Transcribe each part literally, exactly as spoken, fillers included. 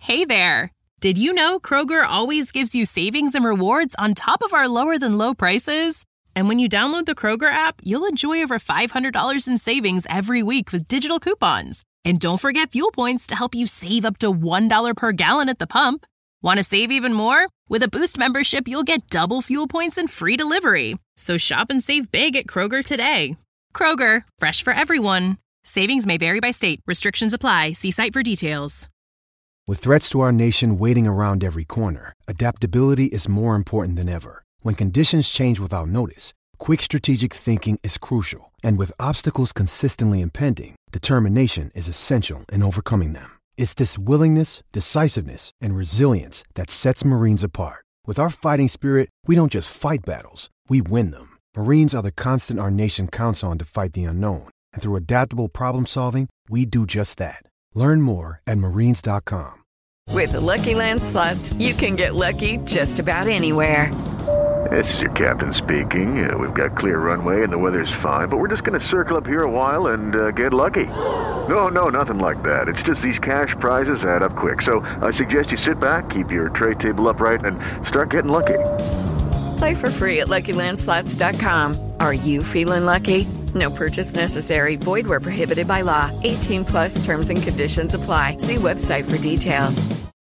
Hey there! Did you know Kroger always gives you savings and rewards on top of our lower-than-low prices? And when you download the Kroger app, you'll enjoy over five hundred dollars in savings every week with digital coupons. And don't forget fuel points to help you save up to one dollar per gallon at the pump. Want to save even more? With a Boost membership, you'll get double fuel points and free delivery. So shop and save big at Kroger today. Kroger, fresh for everyone. Savings may vary by state. Restrictions apply. See site for details. With threats to our nation waiting around every corner, adaptability is more important than ever. When conditions change without notice, quick strategic thinking is crucial. And with obstacles consistently impending, determination is essential in overcoming them. It's this willingness, decisiveness, and resilience that sets Marines apart. With our fighting spirit, we don't just fight battles, we win them. Marines are the constant our nation counts on to fight the unknown. And through adaptable problem solving, we do just that. Learn more at marines dot com. With the Lucky Land Slots, you can get lucky just about anywhere. This is your captain speaking. Uh, we've got clear runway and the weather's fine, but we're just going to circle up here a while and uh, get lucky. No, no, nothing like that. It's just these cash prizes add up quick. So I suggest you sit back, keep your tray table upright, and start getting lucky. Play for free at lucky land slots dot com. Are you feeling lucky? No purchase necessary. Void where prohibited by law. eighteen plus terms and conditions apply. See website for details.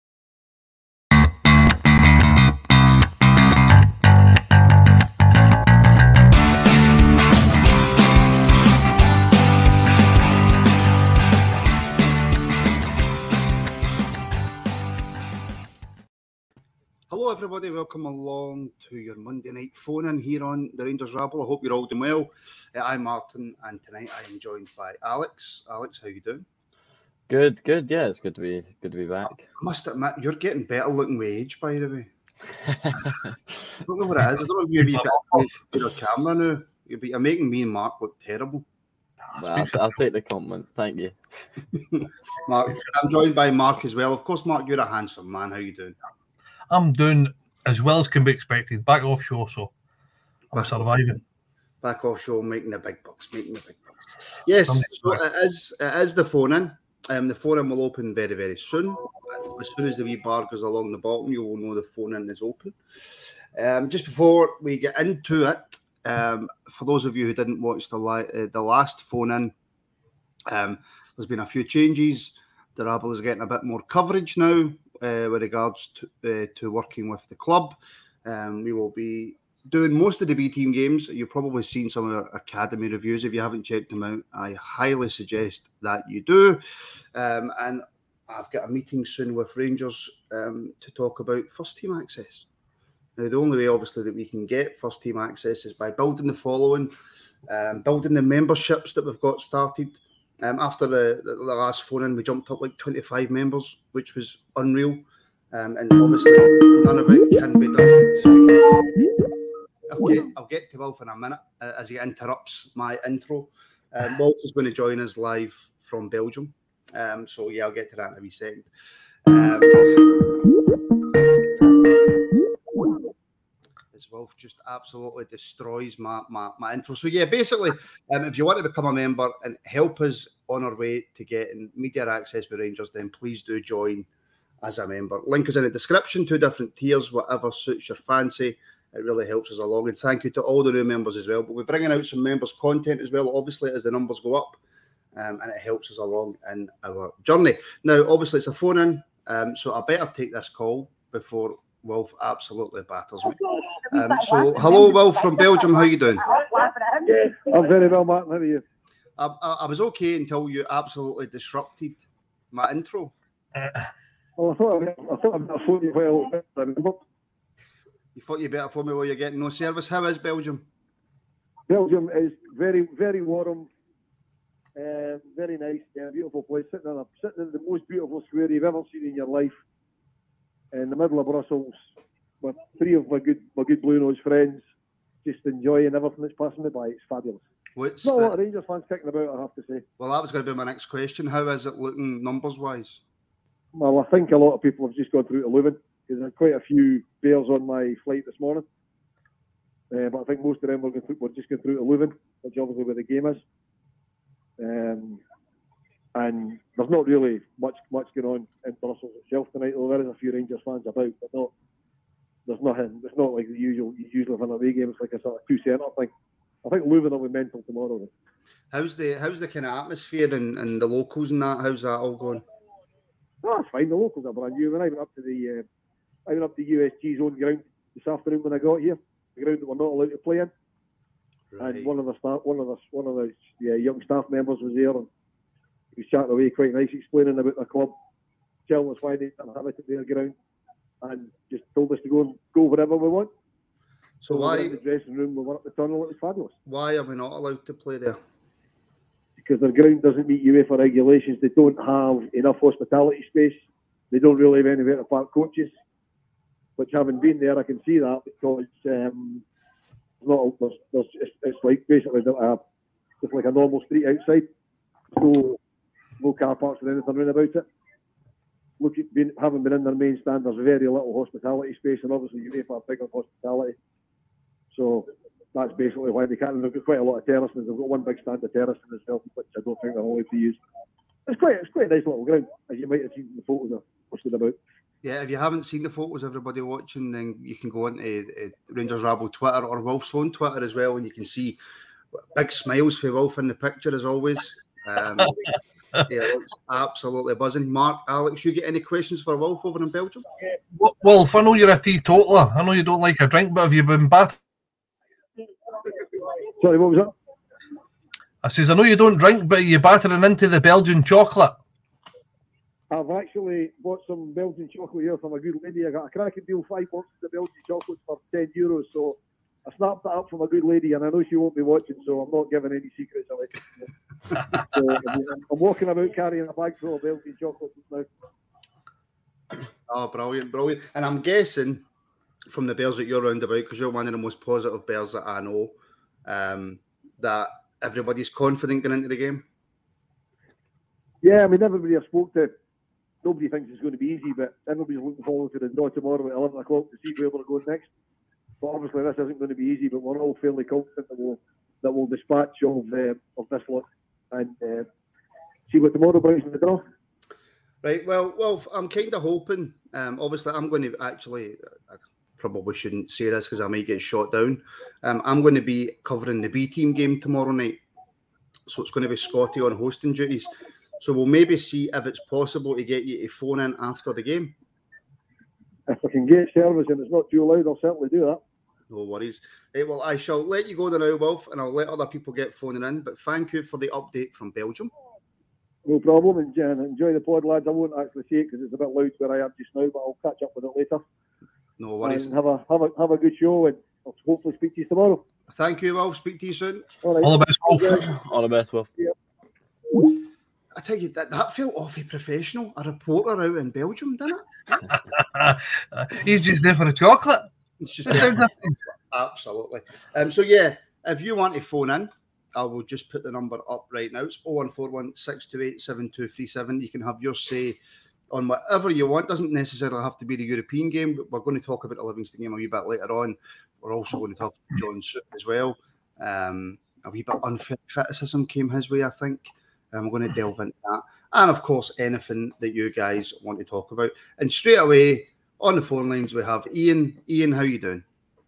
Hello everybody, welcome along to your Monday night phone-in here on the Rangers Rabble. I hope you're all doing well. Uh, I'm Martin, and tonight I am joined by Alex. Alex, how you doing? Good, good. Yeah, it's good to be good to be back. I must admit, you're getting better looking with age, by the way. I don't know what it is. I don't know if you're a wee bit with your camera now. You're, you're making me and Mark look terrible. Well, I'll, I'll take the compliment. Thank you. Mark, I'm joined by Mark as well. Of course, Mark, you're a handsome man. How you doing? I'm doing as well as can be expected. Back offshore, so I'm back surviving. Back offshore, making the big bucks, making the big bucks. Yes, so it is, it is the phone-in. Um, the phone-in will open very, very soon. As soon as the wee bar goes along the bottom, you will know the phone-in is open. Um, just before we get into it, um, for those of you who didn't watch the, li- uh, the last phone-in, um, there's been a few changes. The Rabble is getting a bit more coverage now. Uh, with regards to, uh, to working with the club. Um, we will be doing most of the B team games. You've probably seen some of our academy reviews. If you haven't checked them out, I highly suggest that you do. Um, and I've got a meeting soon with Rangers um, to talk about first team access. Now, the only way, obviously, that we can get first team access is by building the following, um, building the memberships that we've got started. Um, after the, the, the last phone-in, we jumped up like twenty-five members, which was unreal. Um, and obviously, none of it can be done. I'll get, I'll get to Wolf in a minute uh, as he interrupts my intro. Um, Wolf is going to join us live from Belgium. Um, so, yeah, I'll get to that in a wee second. Um, Wolf just absolutely destroys my, my, my intro. So, yeah, basically, um, if you want to become a member and help us on our way to getting media access with Rangers, then please do join as a member. Link is in the description, two different tiers, whatever suits your fancy. It really helps us along. And thank you to all the new members as well. But we're bringing out some members' content as well, obviously, as the numbers go up. Um, and it helps us along in our journey. Now, obviously, it's a phone-in, um, so I better take this call before Wolf absolutely batters me. Um, so, hello, Wolf from Belgium. How you doing? Yeah, I'm very well, Martin. How are you? I, I, I was okay until you absolutely disrupted my intro. Uh, well, I thought I, I thought I'd phone you well. I remember. You thought you better phone me while you're getting no service. How is Belgium? Belgium is very, very warm. Uh, very nice. Yeah, beautiful place. Sitting in, a, sitting in the most beautiful square you've ever seen in your life, in the middle of Brussels, with three of my good, my good blue nose friends, just enjoying everything that's passing me by. It's fabulous. What's Not the... a lot of Rangers fans kicking about, I have to say. Well, that was going to be my next question. How is it looking numbers-wise? Well, I think a lot of people have just gone through to Leuven, because there are quite a few Bears on my flight this morning. Uh, but I think most of them were, going through, were just going through to Leuven, which obviously where the game is. Um, and there's not really much much going on in Brussels itself tonight. there is a few Rangers fans about, but not. There's nothing. It's not like the usual. Usually for an away game, it's like a sort of two centre thing. I think Leuven will be mental tomorrow. Then. How's the how's the kind of atmosphere and, and the locals and that? How's that all going? No, it's fine. The locals are brand new. When I went up to the, uh, I went up to U S G's own ground this afternoon when I got here, the ground that we're not allowed to play in. Right. And one of the staff, one of the one of the yeah, young staff members was there, and he was chatting away quite nice, explaining about the club, telling us why they didn't have it at their ground, and just told us to go and go wherever we want. So, so why we were in the dressing room? We were up the tunnel. It was fabulous. Why are we not allowed to play there? Because their ground doesn't meet UEFA regulations. They don't have enough hospitality space. They don't really have anywhere to park coaches. Which, having been there, I can see that because um, not there's, there's, it's, it's like basically uh, just like a normal street outside. No, no car parks or anything around about it. Look, at being, having been in their main stand, there's very little hospitality space, and obviously UEFA are big on hospitality. So that's basically why they can't. They've got quite a lot of terracing. They've got one big stand of terracing as well, which I don't think they're allowed to use. It's quite, it's quite a nice little ground, as you might have seen the photos are posted about. Yeah, if you haven't seen the photos, everybody watching, then you can go onto uh, Rangers Rabble Twitter or Wolf's own Twitter as well, and you can see big smiles for Wolf in the picture as always. Um, yeah, it looks absolutely buzzing. Mark, Alex, you get any questions for Wolf over in Belgium? Wolf, I know you're a teetotaler. I know you don't like a drink, but have you been battered? Sorry, what was that? I says, I know you don't drink, but are you battering into the Belgian chocolate? I've actually bought some Belgian chocolate here from a good lady. I got a cracking deal, five boxes of Belgian chocolates for ten euros. So I snapped that up from a good lady, and I know she won't be watching, so I'm not giving any secrets away. So I'm, I'm walking about carrying a bag full of Belgian chocolates now. Oh, brilliant, brilliant. And I'm guessing from the Bears that you're round about, because you're one of the most positive Bears that I know, um, that everybody's confident going into the game. Yeah, I mean, everybody I've spoke to, nobody thinks it's going to be easy, but everybody's looking forward to the draw tomorrow at eleven o'clock to see where we're going next. But obviously, this isn't going to be easy, but we're all fairly confident that we'll, that we'll dispatch of, uh, of this lot and uh, see what tomorrow brings in the draw. Right, well, well, I'm kind of hoping, um, obviously, I'm going to actually, I probably shouldn't say this because I might get shot down. Um, I'm going to be covering the B team game tomorrow night. So it's going to be Scotty on hosting duties. So we'll maybe see if it's possible to get you to phone in after the game. If I can get service and it's not too loud, I'll certainly do that. No worries. Right, well, I shall let you go now, Wolf, and I'll let other people get phoning in. But thank you for the update from Belgium. No problem, and uh, enjoy the pod, lads. I won't actually see it because it's a bit loud where I am just now, but I'll catch up with it later. No worries. And have a have a have a good show, and I'll hopefully speak to you tomorrow. Thank you, Wolf. Speak to you soon. All, right. All the best, Wolf. Yeah. All the best, Wolf. Yeah. I tell you, that, that felt awfully professional. A reporter out in Belgium, didn't it? He's just there for a chocolate. It's just absolutely. Um, so, yeah, if you want to phone in, I will just put the number up right now. It's oh one four one, six two eight, seven two three seven. You can have your say on whatever you want. Doesn't necessarily have to be the European game, but we're going to talk about the Livingston game a wee bit later on. We're also going to talk about John Soot as well. Um, a wee bit unfair criticism came his way, I think. I'm going to delve into that. And, of course, anything that you guys want to talk about. And straight away, on the phone lines, we have Ian. Ian, how are you doing?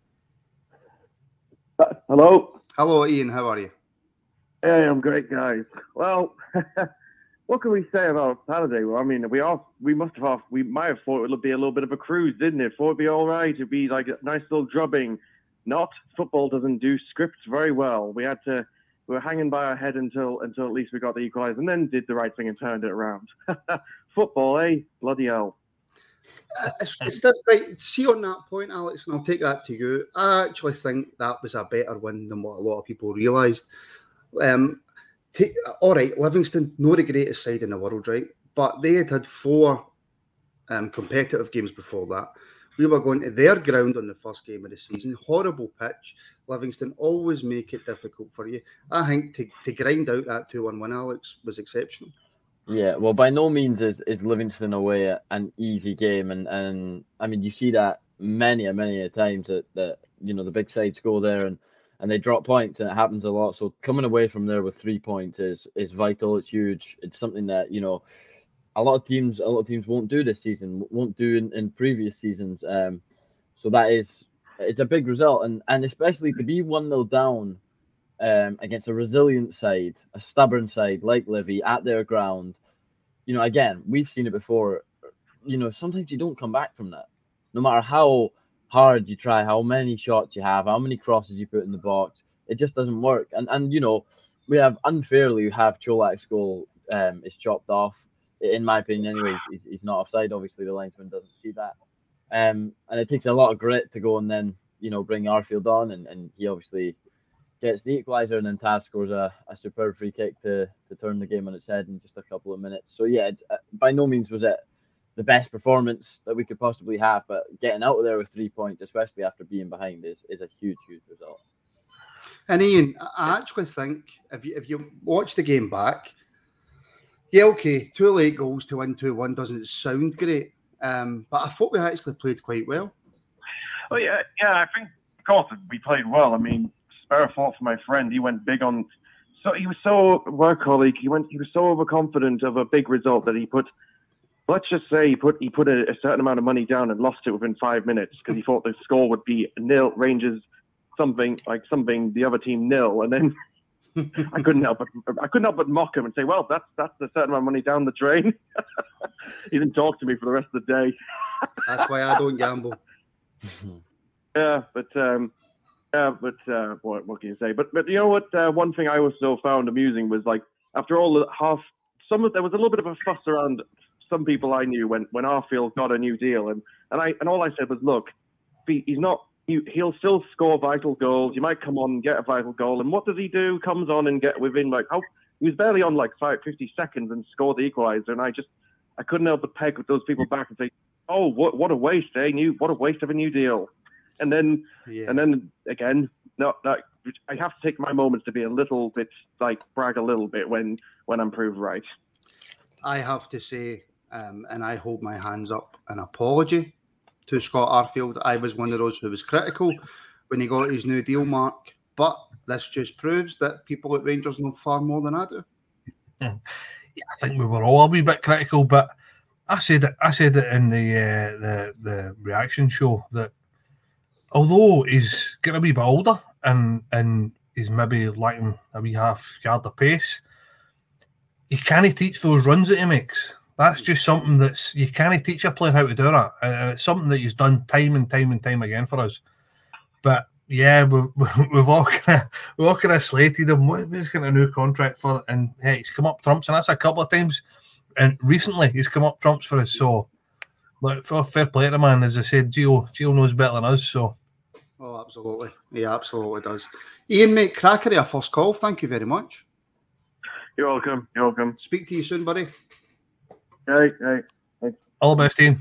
Uh, hello. Hello, Ian. How are you? Hey, I'm great, guys. Well, what can we say about Saturday? Well, I mean, we all we must have we might have thought it would be a little bit of a cruise, didn't it? Thought it'd be all right. It'd be like a nice little drubbing. Not football doesn't do scripts very well. We had to. We were hanging by our head until until at least we got the equaliser, and then did the right thing and turned it around. Football, eh? Bloody hell. Uh, it's, it's that, right. See, on that point, Alex, and I'll take that to you. I actually think that was a better win than what a lot of people realised. Um, take, all right, Livingston, not the greatest side in the world, right? But they had had four um, competitive games before that. We were going to their ground on the first game of the season. Horrible pitch. Livingston always make it difficult for you. I think to, to grind out that two one win, Alex, was exceptional. Yeah, well, by no means is, is Livingston away an easy game. And, and I mean, you see that many, many a times that, that, you know, the big sides go there and, and they drop points, and it happens a lot. So coming away from there with three points is, is vital. It's huge. It's something that, you know, a lot of teams, a lot of teams won't do this season, won't do in, in previous seasons. Um, so that is, it's a big result, and and especially to be one nil down um, against a resilient side, a stubborn side like Livy at their ground. You know, again, we've seen it before. You know, sometimes you don't come back from that, no matter how hard you try, how many shots you have, how many crosses you put in the box. It just doesn't work. And and you know, we have unfairly have Cholak's goal um, is chopped off. In my opinion, anyways, he's, he's not offside. Obviously, the linesman doesn't see that. Um, and it takes a lot of grit to go and then, you know, bring Arfield on, and, and he obviously gets the equaliser, and then Taz scores a, a superb free kick to to turn the game on its head in just a couple of minutes. So yeah, it's, uh, by no means was it the best performance that we could possibly have, but getting out of there with three points, especially after being behind, is is a huge, huge result. And Ian, I actually think if you if you watch the game back, yeah, okay, two late goals to win two one doesn't sound great, um, but I thought we actually played quite well. Oh yeah, yeah, I think of course we played well. I mean, spare thought for my friend. He went big on. So he was so workaholic. He went. He was so overconfident of a big result that he put. Let's just say he put he put a, a certain amount of money down and lost it within five minutes because he thought the score would be nil, Rangers something like something the other team nil, and then I couldn't help but I couldn't help but mock him and say, well, that's that's a certain amount of money down the drain. He didn't talk to me for the rest of the day. That's why I don't gamble. Yeah, but um, yeah, but uh, what what can you say? But but you know what? Uh, one thing I also found amusing was like after all the half, some of there was a little bit of a fuss around some people I knew when, when Arfield got a new deal, and, and I and all I said was, look, he, he's not he, he'll still score vital goals. You might come on and get a vital goal, and what does he do? Comes on and get within like how he was barely on like five, fifty seconds and scored the equaliser, and I just I couldn't help but peg those people back and say, oh, what what a waste, eh? New what a waste of a new deal, and then yeah. and then again, no, that I have to take my moments to be a little bit like brag a little bit when when I'm proved right. I have to say. Um, and I hold my hands up an apology to Scott Arfield. I was one of those who was critical when he got his new deal, Mark. But this just proves that people at Rangers know far more than I do. Yeah, I think we were all a wee bit critical, but I said it. I said it in the uh, the the reaction show that although he's getting a wee bit older and and he's maybe lacking a wee half yard of pace, he can't teach those runs that he makes. That's just something that's you can't teach a player how to do that, and it's something that he's done time and time and time again for us. But yeah, we've we've all kind of we've all kind of slated him. He's got a new contract for, and hey, he's come up trumps, and that's a couple of times. And recently, he's come up trumps for us. So, like, for fair play to the man, as I said, Gio Gio knows better than us. So, oh, absolutely, he absolutely does. Ian, mate, crackery, a first call. Thank you very much. You're welcome. You're welcome. Speak to you soon, buddy. Right, right. Thanks. All the best, Ian.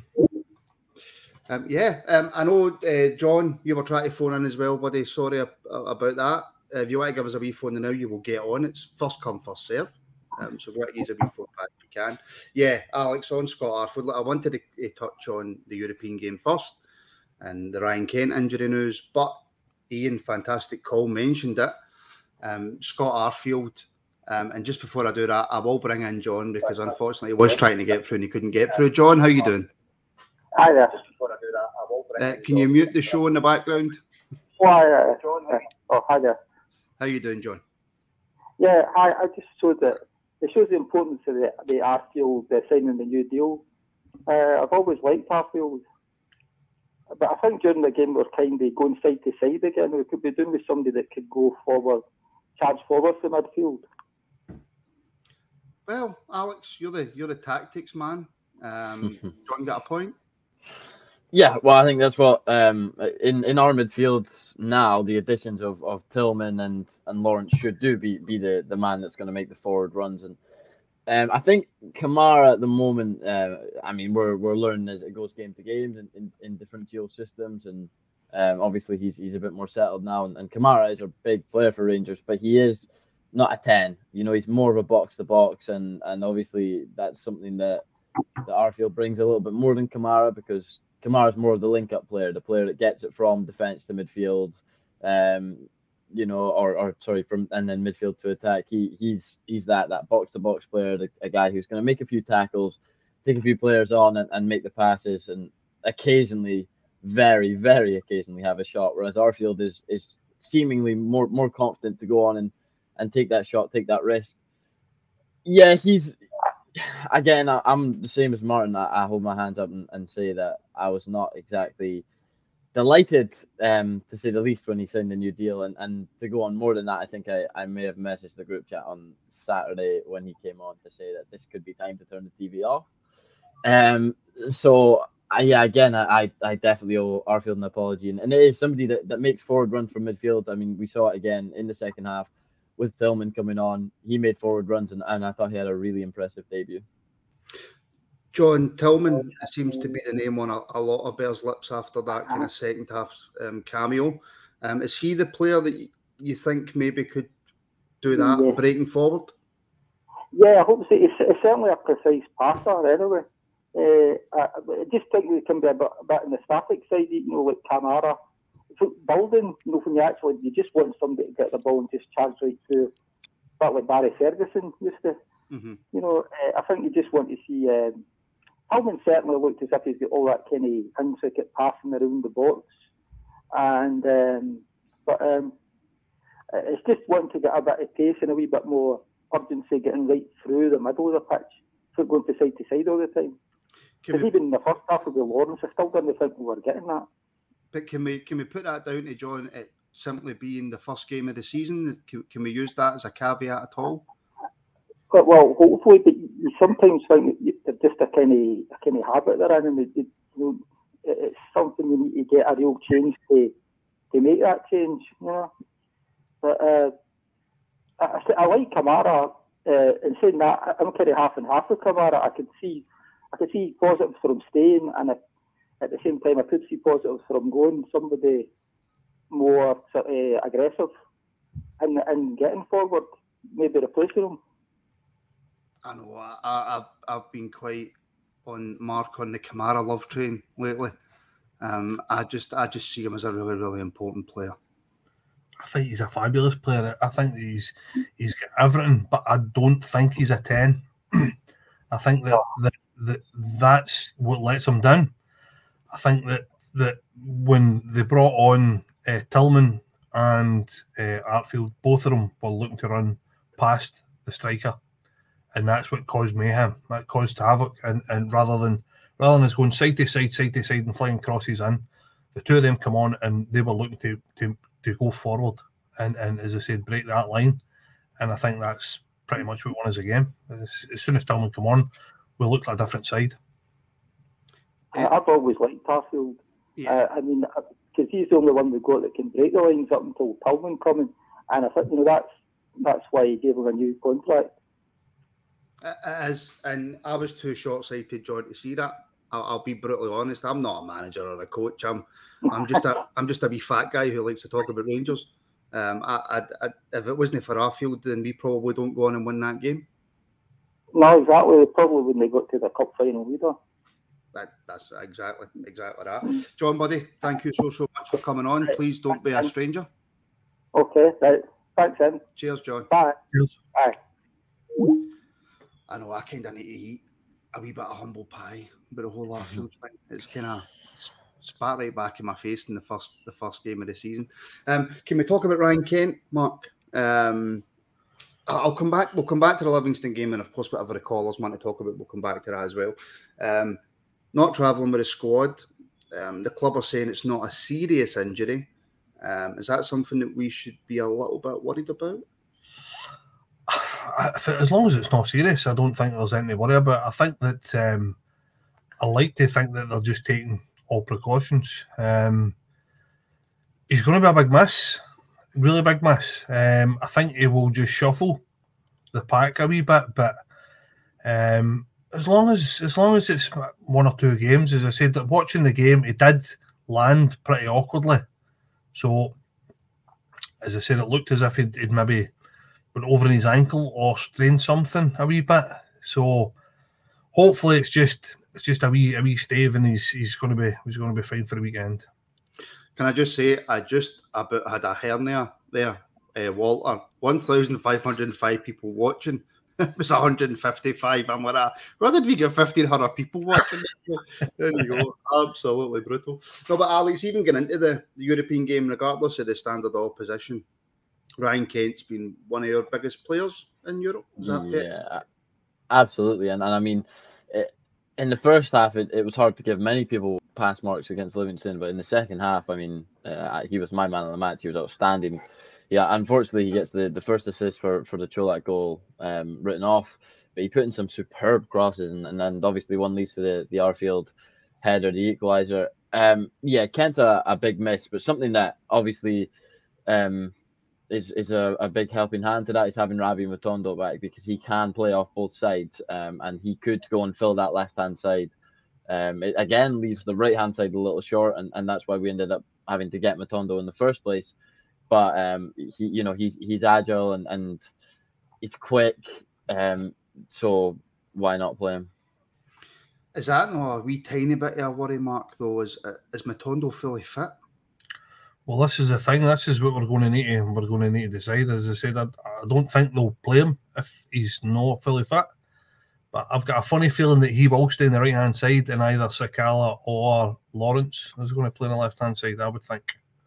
Um, yeah, um, I know, uh, John, you were trying to phone in as well, buddy. Sorry ab- about that. Uh, if you want to give us a wee phone now, you will get on. It's first come, first serve. Um, so if you want to use a wee phone back, you can. Yeah, Alex, on Scott Arfield. I wanted to uh, touch on the European game first and the Ryan Kent injury news, but Ian, fantastic call, mentioned it. Um, Scott Arfield. Um, and just before I do that, I will bring in John because unfortunately he was trying to get through and he couldn't get through. John, how you doing? Hi there. Uh, can you mute the show in the background? Why, uh, John? Uh, oh, hi there. How you doing, John? Yeah, I, I just showed that it shows the importance of the, the Arfield uh, signing the new deal. Uh, I've always liked Arfield, but I think during the game we're kind of going side to side again. We could be doing with somebody that could go forward, charge forward to midfield. Well, Alex, you're the you're the tactics man. Um, John got a point. Yeah, well, I think that's what um, in in our midfield now. The additions of, of Tillman and, and Lawrence should do be be the, the man that's going to make the forward runs. And um, I think Kamara at the moment. Uh, I mean, we're we're learning as it goes game to game in, in, in different geo systems, and um, obviously he's he's a bit more settled now. And, and Kamara is a big player for Rangers, but he is not a ten. You know, he's more of a box to box, and and obviously that's something that that Arfield brings a little bit more than Kamara, because Kamara's more of the link-up player, the player that gets it from defence to midfield, um, you know, or or sorry, from and then midfield to attack. He he's he's that that box to box player, the, a guy who's going to make a few tackles, take a few players on and, and make the passes, and occasionally, very, very occasionally have a shot, whereas Arfield is is seemingly more more confident to go on and, and take that shot, take that risk. Yeah, he's, again, I, I'm the same as Martin. I, I hold my hands up and, and say that I was not exactly delighted, um, to say the least, when he signed the new deal. And, and to go on more than that, I think I, I may have messaged the group chat on Saturday when he came on to say that this could be time to turn the T V off. Um, so, uh, yeah, again, I, I definitely owe Arfield an apology. And, and it is somebody that, that makes forward runs from midfield. I mean, we saw it again in the second half with Tillman coming on. He made forward runs, and, and I thought he had a really impressive debut. John, Tillman seems to be the name on a, a lot of Bears' lips after that kind of second half um, cameo. Um, is he the player that you, you think maybe could do that, yeah. breaking forward? Yeah, I hope so. It's, it's certainly a precise passer anyway. Uh, I, I just think we can be a bit, a bit on the static side, you know, like Kamara. So building, you know, when you actually, you just want somebody to get the ball and just charge right through, but like Barry Ferguson used to. Mm-hmm. You know, uh, I think you just want to see. Um, Tillman certainly looked as if he's got all that kind of intricate passing around the box, and um, but um, it's just wanting to get a bit of pace and a wee bit more urgency, getting right through the middle of the pitch, so going to side to side all the time. Because we... even in the first half of the Lawrence, I still didn't think we were getting that. But can we can we put that down to John? It simply being the first game of the season. Can, can we use that as a caveat at all? But, well, hopefully, but you sometimes think that just a kind of a kind of habit they're in, and it, it, you know, it's something you need to get a real change to to make that change. You know, but uh, I, I like Kamara. Uh, and saying that, I'm kind of half and half with Kamara. I could see, I could see positives from staying, and I, at the same time, I could see positives from going somebody more sort of aggressive and and getting forward, maybe replacing him. I know. I, I, I've I've been quite on mark on the Kamara love train lately. Um, I just I just see him as a really really important player. I think he's a fabulous player. I think he's he's got everything, but I don't think he's a ten. I think that, that that that's what lets him down. I think that that when they brought on uh, Tillman and uh, Arfield, both of them were looking to run past the striker, and that's what caused mayhem. That caused havoc. And, and rather than rather than us going side to side, side to side, and flying crosses in, the two of them come on and they were looking to to, to go forward and, and as I said, break that line. And I think that's pretty much what won us a game. As, as soon as Tillman come on, we looked like a different side. I've always liked Arfield. Yeah. Uh, I mean, because he's the only one we've got that can break the lines up until Tillman coming, and I think you know that's that's why he gave him a new contract. It is, and I was too short-sighted, John, to see that. I'll, I'll be brutally honest. I'm not a manager or a coach. I'm, I'm just a, I'm just a wee fat guy who likes to talk about Rangers. Um, I, I, I, if it wasn't for Arfield, then we probably don't go on and win that game. No, exactly. Probably when they got to the cup final either. That, that's exactly exactly that. John, buddy, thank you so so much for coming on. Please don't be a stranger. Okay, right. Thanks, then. Cheers, John. Bye. Cheers. Bye. I know I kind of need to eat a wee bit of humble pie, but the whole Arfield thing, it's kind of spat right back in my face in the first the first game of the season. Um, can we talk about Ryan Kent, Mark? Um, I'll come back. We'll come back to the Livingston game, and of course, whatever the callers want to talk about, we'll come back to that as well. Um, not travelling with a squad. Um, the club are saying it's not a serious injury. Um, is that something that we should be a little bit worried about? As long as it's not serious, I don't think there's anything to worry about. I think that um, I like to think that they're just taking all precautions. Um, he's going to be a big miss, really big miss. Um, I think he will just shuffle the pack a wee bit, but um, as long as as long as it's one or two games, as I said, watching the game, he did land pretty awkwardly. So, as I said, it looked as if he'd, he'd maybe went over his ankle or strained something a wee bit. So, hopefully, it's just it's just a wee a wee stave, and he's he's going to be he's going to be fine for the weekend. Can I just say, I just about had a hernia there, uh, Walter. one thousand five hundred five people watching, It was one hundred fifty-five. I'm like, ah, where did we get fifteen hundred people watching? There you go. Absolutely brutal. No, but Alex, even getting into the, the European game, regardless of the standard opposition, Ryan Kent's been one of your biggest players in Europe. Is that fair? Yeah, absolutely. And, and I mean, it, in the first half, it, it was hard to give many people pass marks against Livingston, but in the second half, I mean, uh, he was my man of the match. He was outstanding. Yeah, unfortunately, he gets the, the first assist for, for the Čolak goal um, written off, but he put in some superb crosses, and, and, and obviously one leads to the, the Arfield header, the equaliser. Um, yeah, Kent's a, a big miss, but something that obviously um, is is a, a big helping hand to that is having Ravi Matondo back, because he can play off both sides, um, and he could go and fill that left-hand side. Um, it again leaves the right-hand side a little short, and, and that's why we ended up having to get Matondo in the first place. But um, he, you know, he's he's agile and, and he's quick, um, so why not play him? Is that not a wee tiny bit of a worry mark though? Is is Matondo fully fit? Well, this is the thing. This is what we're going to need to we're going to need to decide. As I said, I, I don't think they'll play him if he's not fully fit. But I've got a funny feeling that he will stay on the right hand side, and either Sakala or Lawrence is going to play on the left hand side, I would think.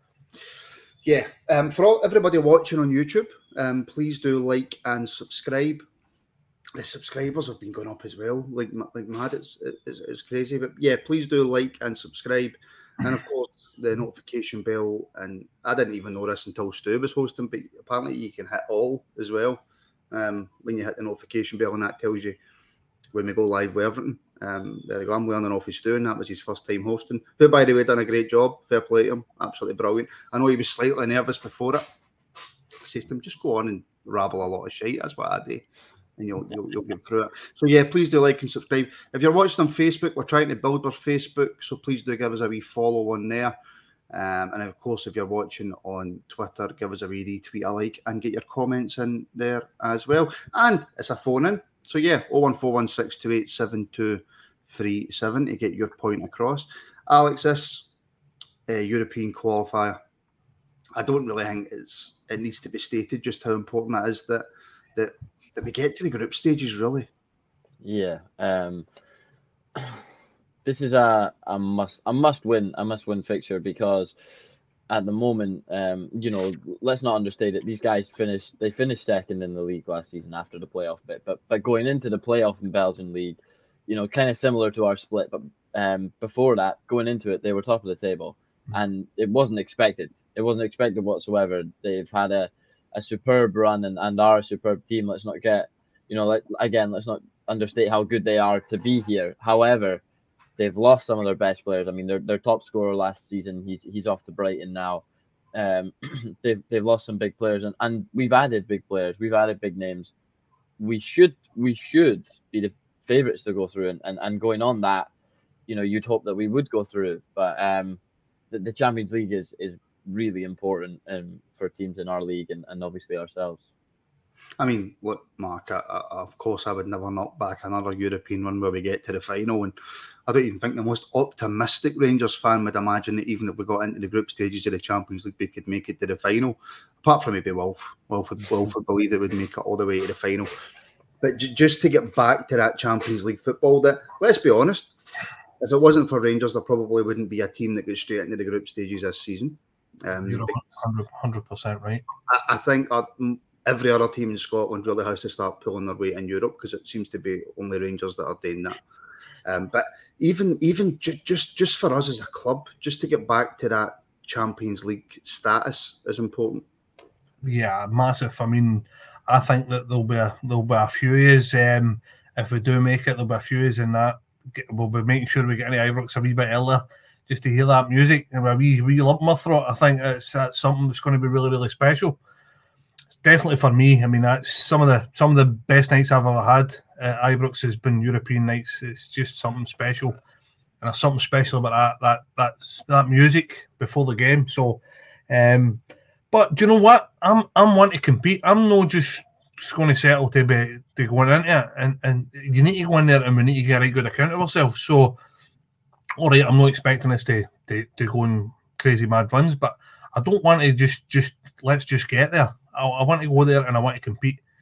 Yeah, um, for all everybody watching on YouTube, um, please do like and subscribe. The subscribers have been going up as well, like like mad. It's, it's, it's crazy, but yeah, please do like and subscribe, and of course the notification bell. And I didn't even know this until Stu was hosting, but apparently you can hit all as well um, when you hit the notification bell, and that tells you when we go live with everything. Um, there you go. I'm learning off his Stu, and that was his first time hosting. Who, by the way, done a great job. Fair play to him. Absolutely brilliant. I know he was slightly nervous before it. I said to him, just go on and rabble a lot of shite. That's what I do, and you'll, you'll you'll get through it. So yeah, please do like and subscribe. If you're watching on Facebook, we're trying to build our Facebook, so please do give us a wee follow on there. Um, and of course, if you're watching on Twitter, give us a wee retweet, a like, and get your comments in there as well. And it's a phone in. So yeah, oh one four one six two eight seven two three seven to get your point across. Alex, this uh, European qualifier, I don't really think it's it needs to be stated just how important it is that that that we get to the group stages, really. Yeah, um, this is a a must a must win a must win fixture, because at the moment, um, you know, let's not understate it. These guys finished, they finished second in the league last season after the playoff bit. But but going into the playoff in Belgian league, you know, kind of similar to our split. But um, before that, going into it, they were top of the table. And it wasn't expected. It wasn't expected whatsoever. They've had a, a superb run and, and are a superb team. Let's not get, you know, like, again, let's not understate how good they are to be here. However, they've lost some of their best players. I mean, their their top scorer last season, he's he's off to Brighton now. Um, they've they've lost some big players, and, and we've added big players. We've added big names. We should we should be the favourites to go through, and, and, and going on that, you know, you'd hope that we would go through. But um, the, the Champions League is is really important um, for teams in our league, and, and obviously ourselves. I mean, look, Mark, I, I, of course I would never knock back another European run where we get to the final, and I don't even think the most optimistic Rangers fan would imagine that even if we got into the group stages of the Champions League, we could make it to the final, apart from maybe Wolf. Wolf would, Wolf would believe they would make it all the way to the final. But j- just to get back to that Champions League football, that, let's be honest, if it wasn't for Rangers, there probably wouldn't be a team that goes straight into the group stages this season. Um, You're one hundred percent right. I, I think... Uh, every other team in Scotland really has to start pulling their weight in Europe, because it seems to be only Rangers that are doing that. Um, but even even ju- just just for us as a club, just to get back to that Champions League status is important. Yeah, massive. I mean, I think that there'll be a, there'll be a few years. Um, if we do make it, there'll be a few years in that. We'll be making sure we get any Ibrox a wee bit earlier, just to hear that music and a wee wee lump in my throat. I think it's that's something that's going to be really really special. Definitely for me. I mean, that's some of the some of the best nights I've ever had at Ibrox has been European nights. It's just something special, and there's something special about that that that that music before the game. So, um, but do you know what? I'm I'm one to compete. I'm not just, just going to settle to be to going into it, and and you need to go in there, and we need to get a right good account of ourselves. So, all right, I'm not expecting us to to to go on crazy mad runs, but I don't want to just just let's just get there. I, I want to go there and I want to compete.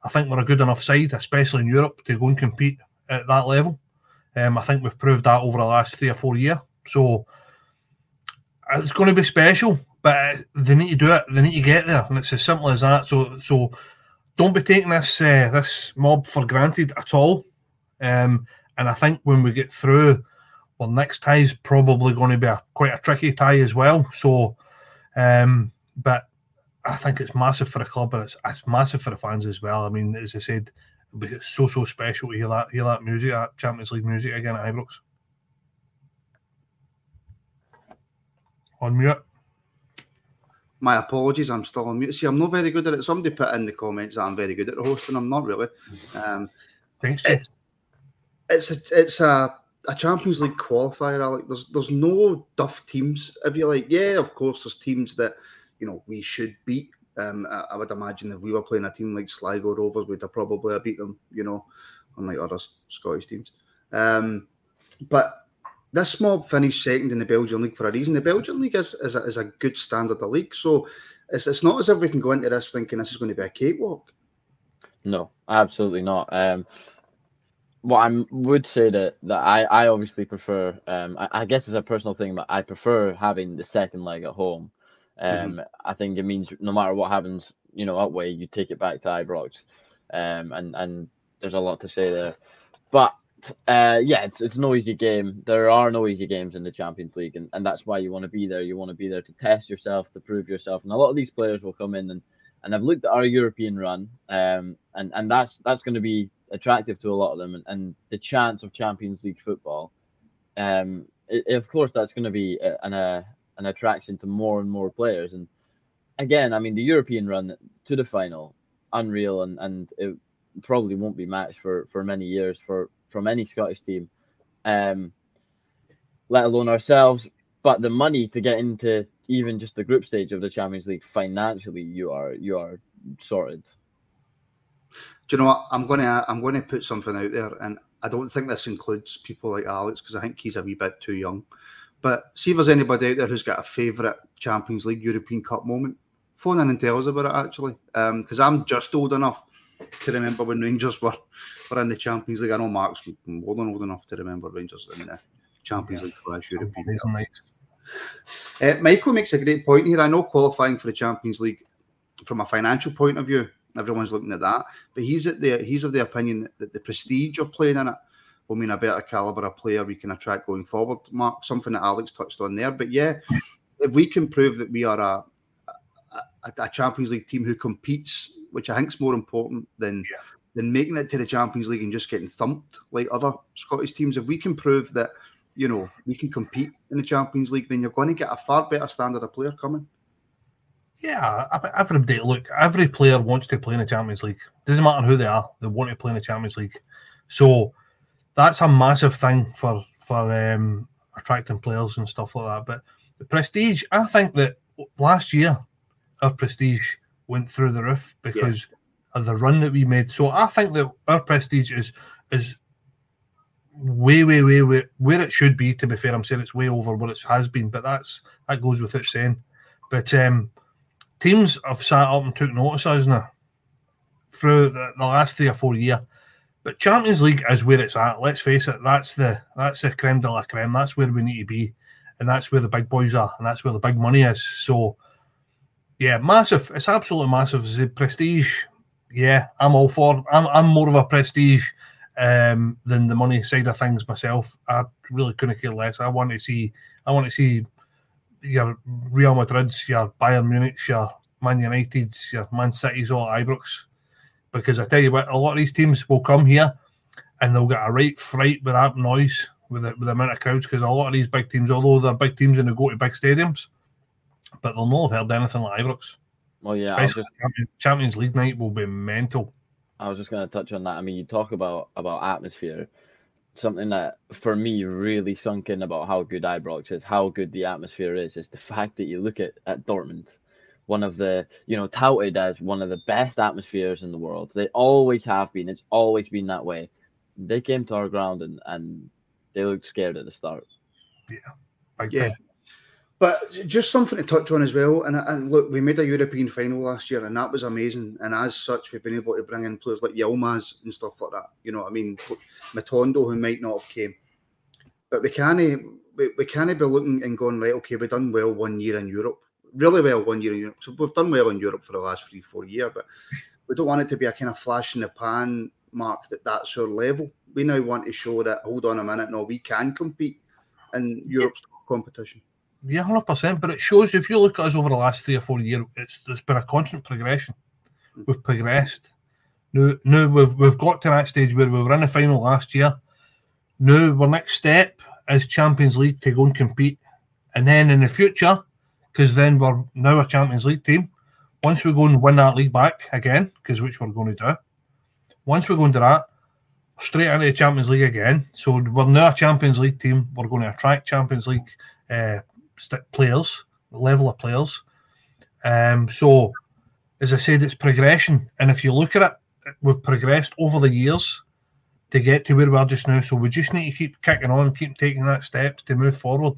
I think we're a good enough side, especially in Europe, to go and compete at that level. Um, I think we've proved that over the last three or four years. So it's going to be special, but they need to do it. They need to get there, and it's as simple as that. So, so don't be taking this uh, this mob for granted at all. Um, and I think when we get through, well, next tie is probably going to be a, quite a tricky tie as well. So, um, but I think it's massive for the club, and it's it's massive for the fans as well. I mean, as I said, it'll be so so special to hear that hear that music, that Champions League music again at Ibrox. On mute. My apologies, I'm still on mute. See, I'm not very good at it. Somebody put in the comments that I'm very good at hosting. I'm not really. Um, Thanks, it's, it's a it's a, a Champions League qualifier, Alec. There's there's no duff teams. If you like, yeah, of course, there's teams that you know we should beat. Um, I, I would imagine if we were playing a team like Sligo Rovers, we'd have probably beat them. You know, unlike other Scottish teams. Um, but this mob finished second in the Belgian League for a reason. The Belgian League is, is, a, is a good standard of league. So it's, it's not as if we can go into this thinking this is going to be a cakewalk. No, absolutely not. Um, what I would say that, that I, I obviously prefer, um, I, I guess it's a personal thing, but I prefer having the second leg at home. Um, mm-hmm. I think it means no matter what happens, you know, away, you take it back to Ibrox. Um, and, and there's a lot to say there. But Uh, yeah, it's it's no easy game. There are no easy games in the Champions League, and, and that's why you want to be there. You want to be there to test yourself, to prove yourself. And a lot of these players will come in and, and I've looked at our European run, um, and, and that's that's going to be attractive to a lot of them. And, and the chance of Champions League football, um, it, of course, that's going to be a, an a, an attraction to more and more players. And again, I mean, the European run to the final, unreal, and, and it probably won't be matched for, for many years for. from any Scottish team, um, let alone ourselves. But the money to get into even just the group stage of the Champions League financially, you are you are sorted. Do you know what? I'm gonna I'm gonna put something out there, and I don't think this includes people like Alex because I think he's a wee bit too young. But see if there's anybody out there who's got a favourite Champions League European Cup moment. Phone in and tell us about it actually, because um, I'm just old enough to remember when Rangers were, were in the Champions League. I know Mark's more than old enough to remember Rangers in the Champions yeah. League for last European Cup. Uh, Michael makes a great point here. I know qualifying for the Champions League from a financial point of view, everyone's looking at that, but he's at the he's of the opinion that the prestige of playing in it will mean a better calibre of player we can attract going forward. Mark, something that Alex touched on there, but yeah, if we can prove that we are a a, a Champions League team who competes, which I think is more important than yeah. than making it to the Champions League and just getting thumped like other Scottish teams. If we can prove that, you know, we can compete in the Champions League, then you're going to get a far better standard of player coming. Yeah, every look, every player wants to play in the Champions League. Doesn't matter who they are, they want to play in the Champions League. So that's a massive thing for for um, attracting players and stuff like that. But the prestige, I think that last year our prestige went through the roof because yeah. of the run that we made. So I think that our prestige is is way, way, way, way where it should be. To be fair, I'm saying it's way over what it has been, but that's that goes without saying. But um, teams have sat up and took notice of us now through the, the last three or four years. But Champions League is where it's at. Let's face it, that's the that's the creme de la creme. That's where we need to be, and that's where the big boys are, and that's where the big money is. So. Yeah, massive. It's absolutely massive. It's a prestige. Yeah, I'm all for. I'm I'm more of a prestige um, than the money side of things myself. I really couldn't care less. I want to see. I want to see your Real Madrids, your Bayern Munich's, your Man United's, your Man City's all at Ibrox, because I tell you what, a lot of these teams will come here and they'll get a right fright with that noise, with the, with the amount of crowds, because a lot of these big teams, although they're big teams and they go to big stadiums, but they'll not have heard anything like Ibrox. Well, yeah, especially just, Champions, Champions League night will be mental. I was just going to touch on that. I mean, you talk about, about atmosphere. Something that, for me, really sunk in about how good Ibrox is, how good the atmosphere is, is the fact that you look at, at Dortmund, one of the, you know, touted as one of the best atmospheres in the world. They always have been. It's always been that way. They came to our ground and, and they looked scared at the start. Yeah. Yeah. But just something to touch on as well. And, and look, we made a European final last year, and that was amazing. And as such, we've been able to bring in players like Yilmaz and stuff like that. You know what I mean? Matondo, who might not have came. But we can't, we, we can't be looking and going, right, okay, we've done well one year in Europe. Really well one year in Europe. So we've done well in Europe for the last three, four years. But we don't want it to be a kind of flash in the pan mark that that's our level. We now want to show that, hold on a minute, no, we can compete in Europe's competition. Yeah, one hundred percent. But it shows, if you look at us over the last three or four years, it's there's been a constant progression. We've progressed. Now, now we've we've got to that stage where we were in the final last year. Now, our next step is Champions League to go and compete. And then in the future, because then we're now a Champions League team, once we go and win that league back again, because which we're going to do, once we go into that, straight into the Champions League again. So we're now a Champions League team. We're going to attract Champions League uh, players, level of players. Um, so, as I said, it's progression. And if you look at it, we've progressed over the years to get to where we are just now. So we just need to keep kicking on, keep taking that steps to move forward.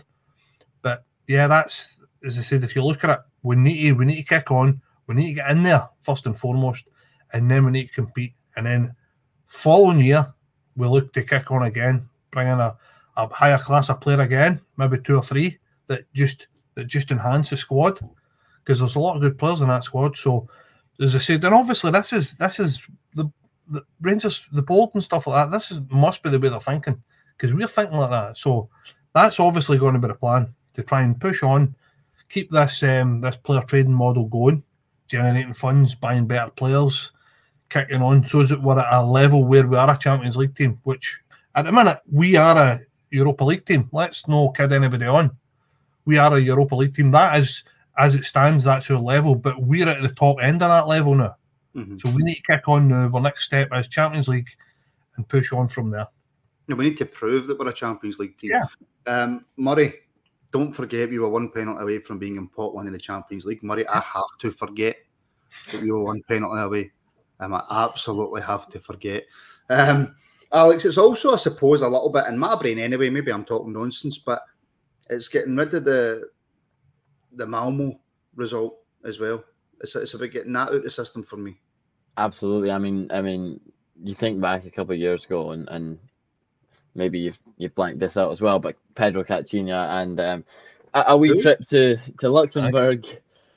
But yeah, that's, as I said, if you look at it, we need to, we need to kick on. We need to get in there first and foremost, and then we need to compete. And then following year, we look to kick on again, bring in a, a higher class of player again, maybe two or three that just that just enhance the squad, because there's a lot of good players in that squad. So, as I said, and obviously this is this is the, the Rangers, the board and stuff like that. This is must be the way they're thinking, because we're thinking like that. So that's obviously going to be the plan, to try and push on, keep this um, this player trading model going, generating funds, buying better players, kicking on, so that we're at a level where we are a Champions League team, which at the minute we are a Europa League team. Let's not kid anybody on. We are a Europa League team. That is, as it stands, that's our level, but we're at the top end of that level now. Mm-hmm. So we need to kick on now. Our next step is Champions League and push on from there. Yeah, we need to prove that we're a Champions League team. Yeah. Um, Murray, don't forget we were one penalty away from being in pot one in the Champions League. Murray, I have to forget that we were one penalty away. Um, I absolutely have to forget. Um, Alex, it's also, I suppose, a little bit in my brain anyway, maybe I'm talking nonsense, but it's getting rid of the the Malmo result as well. It's, it's about getting that out of the system for me. Absolutely. I mean, I mean, you think back a couple of years ago, and, and maybe you've you've blanked this out as well, but Pedro Caixinha and um, a, a wee Who? trip to, to Luxembourg,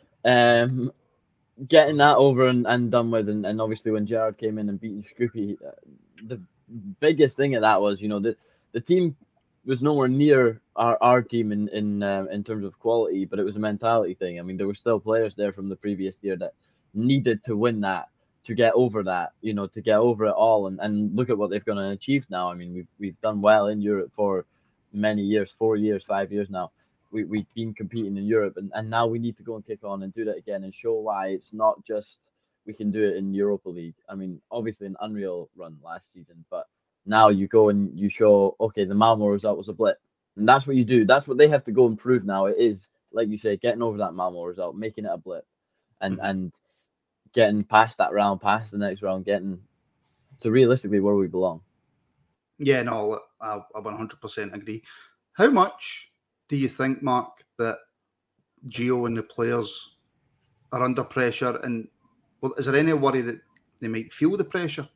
um, getting that over and, and done with, and, and obviously when Gerrard came in and beaten Scroopy, uh, the biggest thing of that was, you know, the, the team was nowhere near our, our team in in um, in terms of quality, but it was a mentality thing. I mean, there were still players there from the previous year that needed to win that, to get over that, you know, to get over it all, and, and look at what they've gone and achieved now. I mean, we've we've done well in Europe for many years, four years, five years now. We we've been competing in Europe, and, and now we need to go and kick on and do that again and show why it's not just we can do it in Europa League. I mean, obviously an unreal run last season, but now you go and you show, okay, the Malmo result was a blip. And that's what you do. That's what they have to go and prove now. It is, like you say, getting over that Malmo result, making it a blip, and, mm-hmm. and getting past that round, past the next round, getting to realistically where we belong. Yeah, no, I, I one hundred percent agree. How much do you think, Mark, that Gio and the players are under pressure? And well, is there any worry that they might feel the pressure?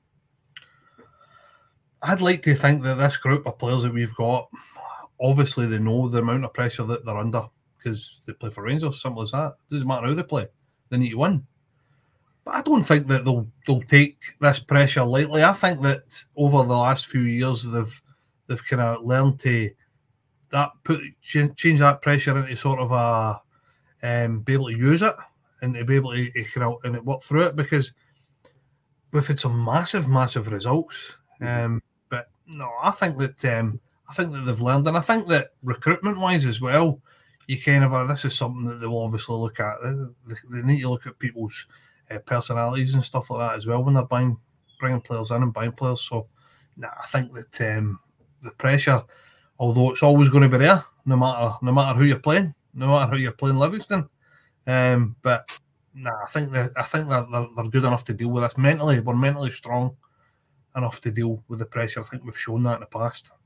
I'd like to think that this group of players that we've got, obviously they know the amount of pressure that they're under, because they play for Rangers, simple as that. It doesn't matter how they play, they need to win. But I don't think that they'll they'll take this pressure lightly. I think that over the last few years they've they've kind of learned to that put change that pressure into sort of a um, be able to use it and to be able to, to kind of and work through it, because we've had some massive, massive results. Um, but no, I think that um, I think that they've learned, and I think that recruitment wise as well, you kind of uh, this is something that they'll obviously look at. They, they need to look at people's uh, personalities and stuff like that as well when they're buying, bringing players in and buying players. So, nah, I think that um, the pressure, although it's always going to be there, no matter no matter who you're playing, no matter who you're playing Livingston. Um, but nah, I think that I think that they're, they're good enough to deal with this mentally. We're mentally strong enough to deal with the pressure. I think we've shown that in the past.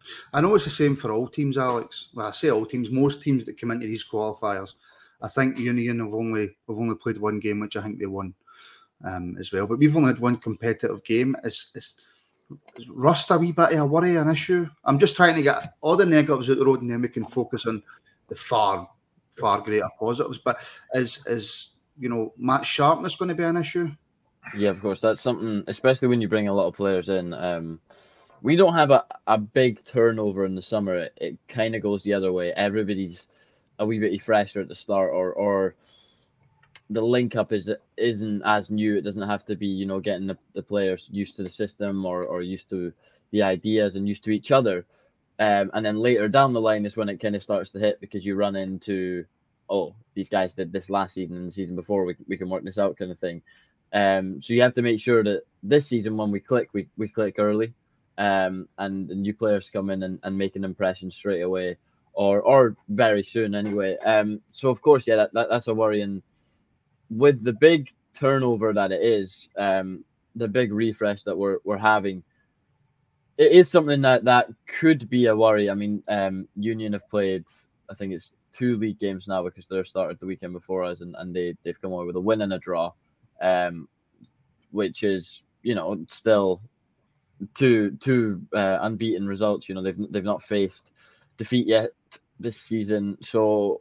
I know it's the same for all teams, Alex. Well, I say all teams, most teams that come into these qualifiers. I think Union have only have only played one game, which I think they won um, as well. But we've only had one competitive game. Is is rust a wee bit of a worry, an issue? I'm just trying to get all the negatives out the road, and then we can focus on the far, far greater positives. But is is you know match sharpness going to be an issue? Yeah, of course. That's something, especially when you bring a lot of players in. Um, we don't have a, a big turnover in the summer. It, it kind of goes the other way. Everybody's a wee bit fresher at the start, or or the link up is isn't as new. It doesn't have to be, you know, getting the, the players used to the system or or used to the ideas and used to each other. Um, and then later down the line is when it kind of starts to hit, because you run into, oh, these guys did this last season and the season before. We we can work this out, kind of thing. Um, so you have to make sure that this season, when we click, we, we click early, um, and the new players come in and, and make an impression straight away, or or very soon anyway. Um, so of course, yeah, that, that that's a worry. And with the big turnover that it is, um, the big refresh that we're we're having, it is something that, that could be a worry. I mean, um, Union have played, I think it's two league games now, because they're started the weekend before us, and, and they they've come away with a win and a draw. Um, which is, you know, still two two uh, unbeaten results. You know, they've they've not faced defeat yet this season. So,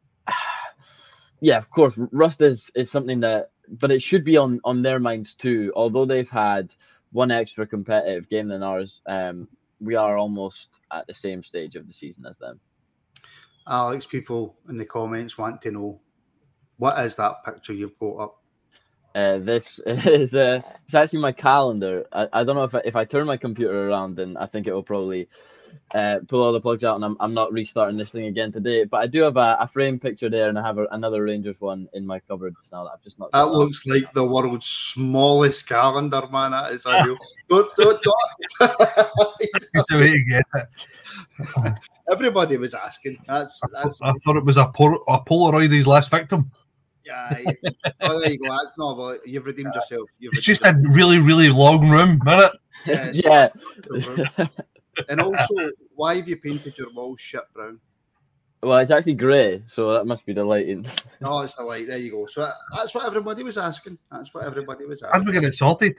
yeah, of course, rust is, is something that, but it should be on, on their minds too. Although they've had one extra competitive game than ours, um, we are almost at the same stage of the season as them. Alex, people in the comments want to know, what is that picture you've got up? Uh, this is uh, it's actually my calendar. I, I don't know if I, if I turn my computer around, then I think it will probably uh, pull all the plugs out, and I'm I'm not restarting this thing again today. But I do have a, a frame picture there, and I have a, another Rangers one in my cupboard just now that I've just not. That looks like the world's smallest calendar, man. That is ideal. don't, don't, don't. It's a way to get it. Everybody was asking. That's, that's I, I thought it was a, por- a Polaroid, his last victim. Yeah, oh, there you go. That's not, but you've redeemed yourself. You've it's redeemed just a really, really long room, isn't it? Yeah. yeah. And also, why have you painted your walls shit brown? Well, it's actually grey, so that must be the lighting. No, it's the light. There you go. So that's what everybody was asking. That's what everybody was asking. As we get it sorted.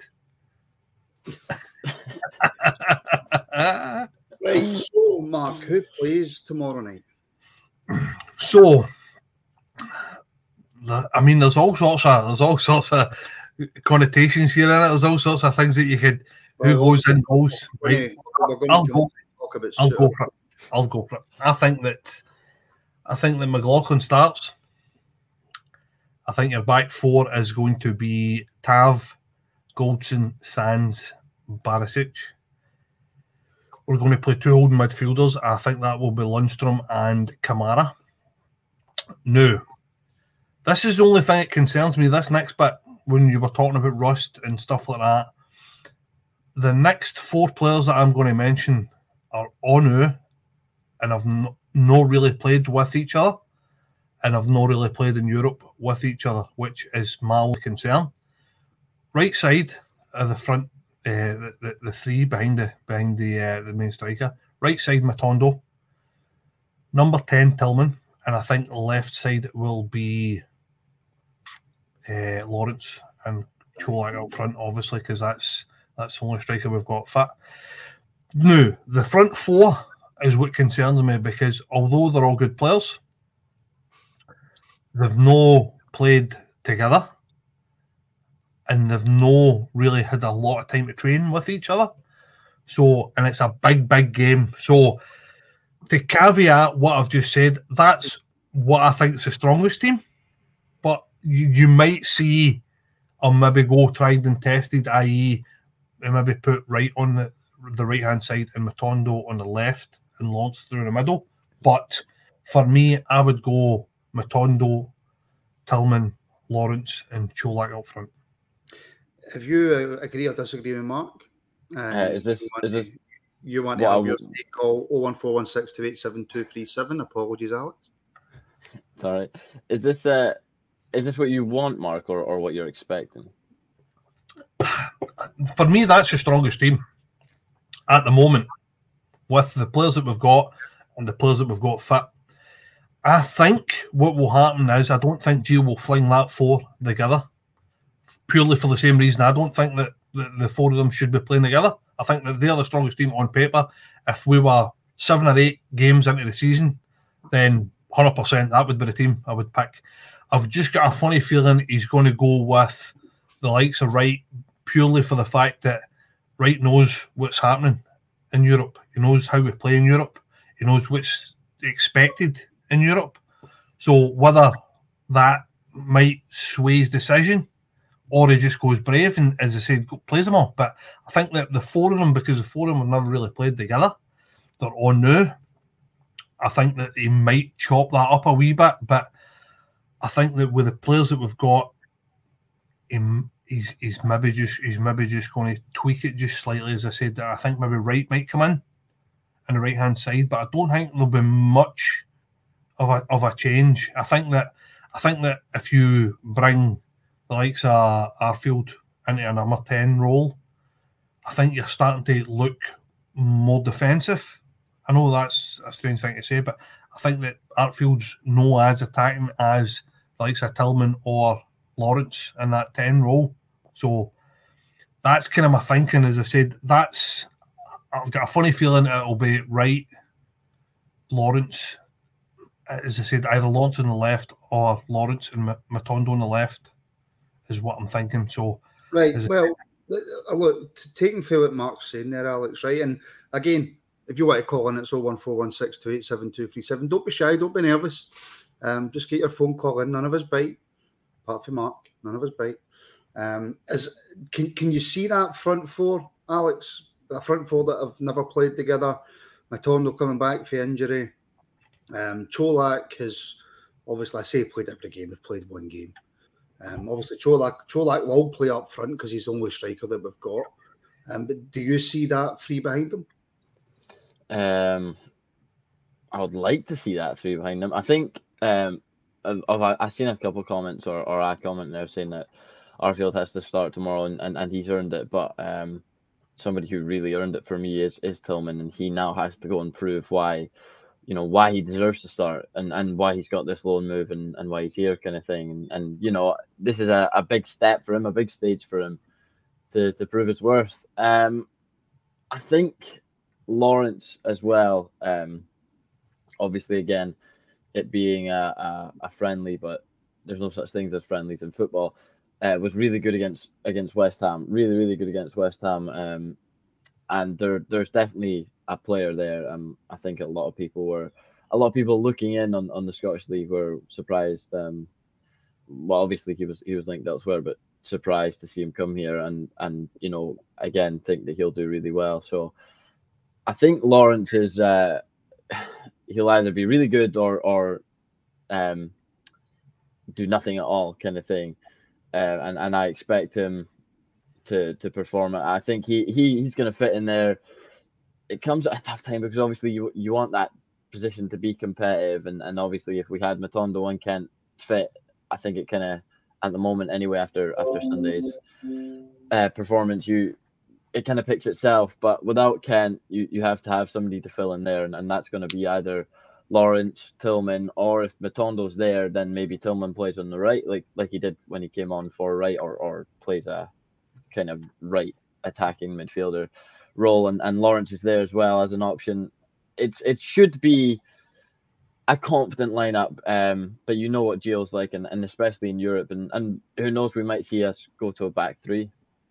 Right. So, Mark, who plays tomorrow night? So. I mean, there's all sorts of there's all sorts of connotations here in it. There's all sorts of things that you could who well, goes in goes. Right? We're going I'll to go. Talk about I'll go for it. I'll go for it. I think that I think that McLaughlin starts. I think your back four is going to be Tav, Goldson, Sands, Barisic. We're going to play two holding midfielders. I think that will be Lundstrom and Kamara. No. This is the only thing that concerns me, this next bit, when you were talking about rust and stuff like that. The next four players that I'm going to mention are Onu, and have no, no really played with each other, and have not really played in Europe with each other, which is my only concern. Right side of the front, uh, the, the the three behind the behind the uh, the main striker. Right side Matondo, number ten Tillman, and I think the left side will be Uh, Lawrence and Cholak up front, obviously, because that's that's the only striker we've got fit. Now, the front four is what concerns me, because although they're all good players, they've no played together, and they've no really had a lot of time to train with each other. So, and it's a big, big game. So, to caveat what I've just said, that's what I think is the strongest team. But you, you might see or maybe go tried and tested, that is, maybe put right on the, the right hand side and Matondo on the left and launch through the middle. But for me, I would go Matondo, Tillman, Lawrence, and Cholak up front. If you uh, agree or disagree with Mark, uh, uh, is this want, is this you want to have your take, call oh one four one six two eight seven two three seven. Apologies, Alex. It's all right. Is this uh is this what you want, Mark, or, or what you're expecting? For me, that's the strongest team at the moment. with the players that we've got and the players that we've got fit. I think what will happen is I don't think Gio will fling that four together purely for the same reason. I don't think that the, the four of them should be playing together. I think that they're the strongest team on paper. If we were seven or eight games into the season, then one hundred percent that would be the team I would pick. I've just got a funny feeling he's going to go with the likes of Wright purely for the fact that Wright knows what's happening in Europe. He knows how we play in Europe. He knows what's expected in Europe. So whether that might sway his decision or he just goes brave and, as I said, plays them all. But I think that the four of them, because the four of them have never really played together, they're all new. I think that he might chop that up a wee bit, but I think that with the players that we've got, he, he's, he's maybe just he's maybe just going to tweak it just slightly. As I said, I think maybe Wright might come in on the right hand side, but I don't think there'll be much of a of a change. I think that I think that if you bring the likes of Arfield into a number ten role, I think you're starting to look more defensive. I know that's a strange thing to say, but I think that Arfield's no as attacking as the likes of Tillman or Lawrence in that ten role. So that's kind of my thinking. As I said, that's I've got a funny feeling it'll be Wright, Lawrence, as I said, either Lawrence on the left or Lawrence and Matondo on the left is what I'm thinking. So right, well, look, taking Philip Mark's saying there, Alex, right? And again, if you want to call in, it's oh one four one six two eight seven two three seven. Don't be shy, don't be nervous. Um, just get your phone call in. None of us bite, apart from Mark. None of us bite. Um, as can can you see that front four, Alex? The front four that have never played together. Matondo coming back for injury. Um, Cholak has obviously, I say played every game. They've played one game. Um, obviously, Cholak Cholak will play up front because he's the only striker that we've got. Um, but do you see that three behind him? Um, I would like to see that three behind him. I think um, I've, I've seen a couple of comments or, or a comment there saying that Arfield has to start tomorrow and, and, and he's earned it. But um, somebody who really earned it for me is, is Tillman, and he now has to go and prove why, you know, why he deserves to start and, and why he's got this loan move and, and why he's here kind of thing. And, and you know, this is a, a big step for him, a big stage for him to, to prove his worth. Um, I think Lawrence as well, um, obviously, again, it being a, a, a friendly, but there's no such things as friendlies in football, uh, was really good against against West Ham. Really, really good against West Ham. Um, and there there's definitely a player there. Um, I think a lot of people were, a lot of people looking in on, on the Scottish League were surprised. Um, well, obviously he was he was linked elsewhere, but surprised to see him come here and and you know, again, think that he'll do really well. So I think Lawrence is uh, he'll either be really good or or um, do nothing at all kind of thing, uh, and and I expect him to to perform. I think he, he he's going to fit in there. It comes at a tough time because obviously you you want that position to be competitive, and, and obviously if we had Matondo and Kent fit, I think it kind of at the moment anyway after after Sunday's uh, performance you. It kind of picks itself, but without Kent, you, you have to have somebody to fill in there, and, and that's going to be either Lawrence, Tillman, or if Matondo's there, then maybe Tillman plays on the right, like like he did when he came on for right, or, or plays a kind of right attacking midfielder role, and, and Lawrence is there as well as an option. It's it should be a confident lineup, um, but you know what Gio's like, and, and especially in Europe, and, and who knows, we might see us go to a back three.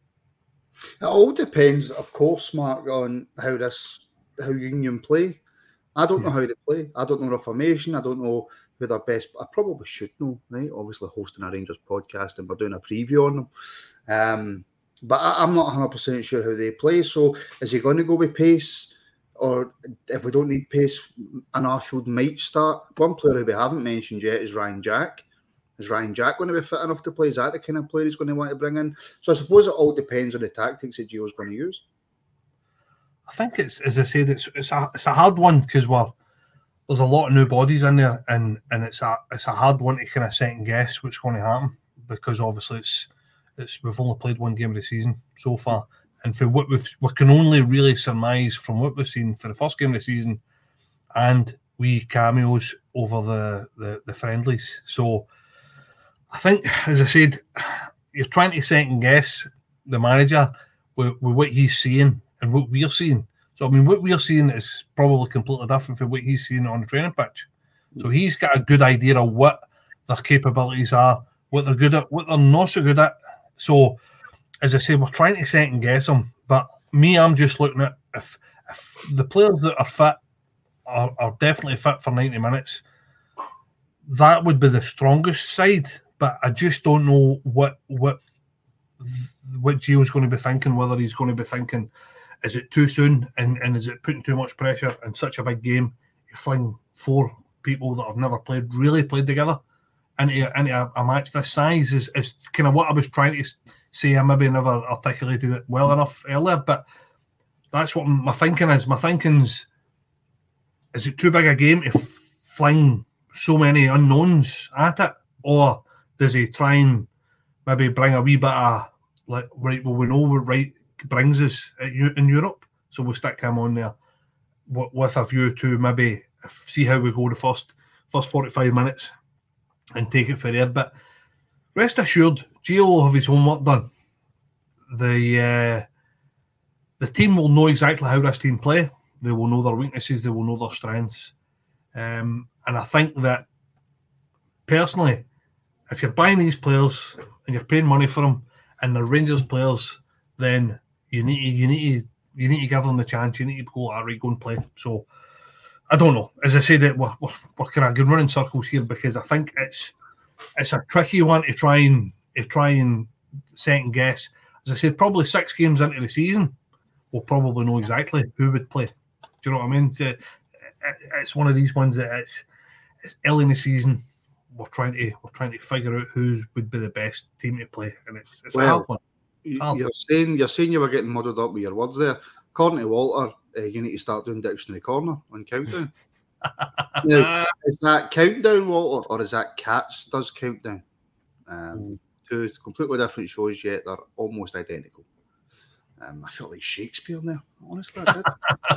It all depends, of course, Mark, on how this how Union play. I don't know how they play. I don't know their formation. I don't know who their best. I probably should know, right? Obviously, hosting a Rangers podcast and we're doing a preview on them. Um, but I, I'm not one hundred percent sure how they play. So, is he going to go with pace, or if we don't need pace, an Arfield might start? One player who we haven't mentioned yet is Ryan Jack. Is Ryan Jack going to be fit enough to play? Is that the kind of player he's going to want to bring in? So I suppose it all depends on the tactics that Gio's going to use. I think it's, as I said, it's it's a it's a hard one because well, there's a lot of new bodies in there, and, and it's a it's a hard one to kind of second guess what's going to happen because obviously it's it's we've only played one game of the season so far, And for what we've, we can only really surmise from what we've seen for the first game of the season and wee cameos over the, the, the friendlies. So I think, as I said, you're trying to second guess the manager with, with what he's seeing and what we're seeing. So, I mean, what we're seeing is probably completely different from what he's seeing on the training pitch. So he's got a good idea of what their capabilities are, what they're good at, what they're not so good at. So, as I say, we're trying to second guess them. But me, I'm just looking at if, if the players that are fit are, are definitely fit for ninety minutes, that would be the strongest side. But I just don't know what what what Gio's going to be thinking, whether he's going to be thinking, is it too soon and, and is it putting too much pressure in such a big game? You fling four people that have never played, really played together into, into a, a match this size is, is kind of what I was trying to say. I maybe never articulated it well enough earlier, but that's what my thinking is. My thinking's, is it too big a game to fling so many unknowns at it? Or does he try and maybe bring a wee bit of, like, right, well, we know what right brings us in Europe, so we'll stick him on there with a view to maybe see how we go the first first forty-five minutes and take it from there. But rest assured, Gio will have his homework done. The uh, the team will know exactly how this team play. They will know their weaknesses. They will know their strengths. Um, and I think that, personally, if you're buying these players and you're paying money for them and they're Rangers players, then you need to, you need to, you need to give them the chance. You need to go, all right, go and play. So I don't know. As I said, that we're, we're, we're kind of running circles here because I think it's it's a tricky one to try and to try and second guess. As I said, probably six games into the season, we'll probably know exactly who would play. Do you know what I mean? So it's one of these ones that it's, it's early in the season. We're trying to we're trying to figure out who would be the best team to play, and it's it's well, a hard one. It's hard. You're saying you're saying you were getting muddled up with your words there. According to Walter, uh, you need to start doing Dictionary Corner on Countdown. Now, is that Countdown, Walter, or is that Cats does Countdown? Um, mm. Two completely different shows, yet they're almost identical. Um, I felt like Shakespeare there, honestly. I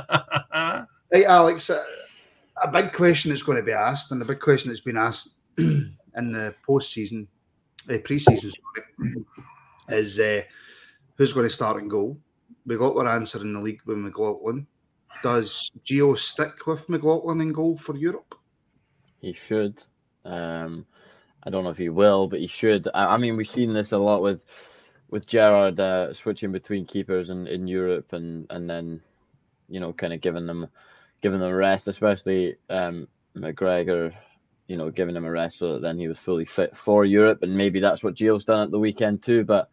did. Hey, Alex, uh, a big question that's going to be asked, and the big question that's been asked in the post-season, uh, pre-season, sorry, is uh, who's going to start in goal. We got our answer in the league with McLaughlin. Does Gio stick with McLaughlin in goal for Europe? He should. Um, I don't know if he will, but he should. I, I mean, we've seen this a lot with with Gerrard uh, switching between keepers in, in Europe and, and then, you know, kind of giving them giving them a rest, especially um, McGregor, you know, giving him a rest so that then he was fully fit for Europe. And maybe that's what Gio's done at the weekend too. But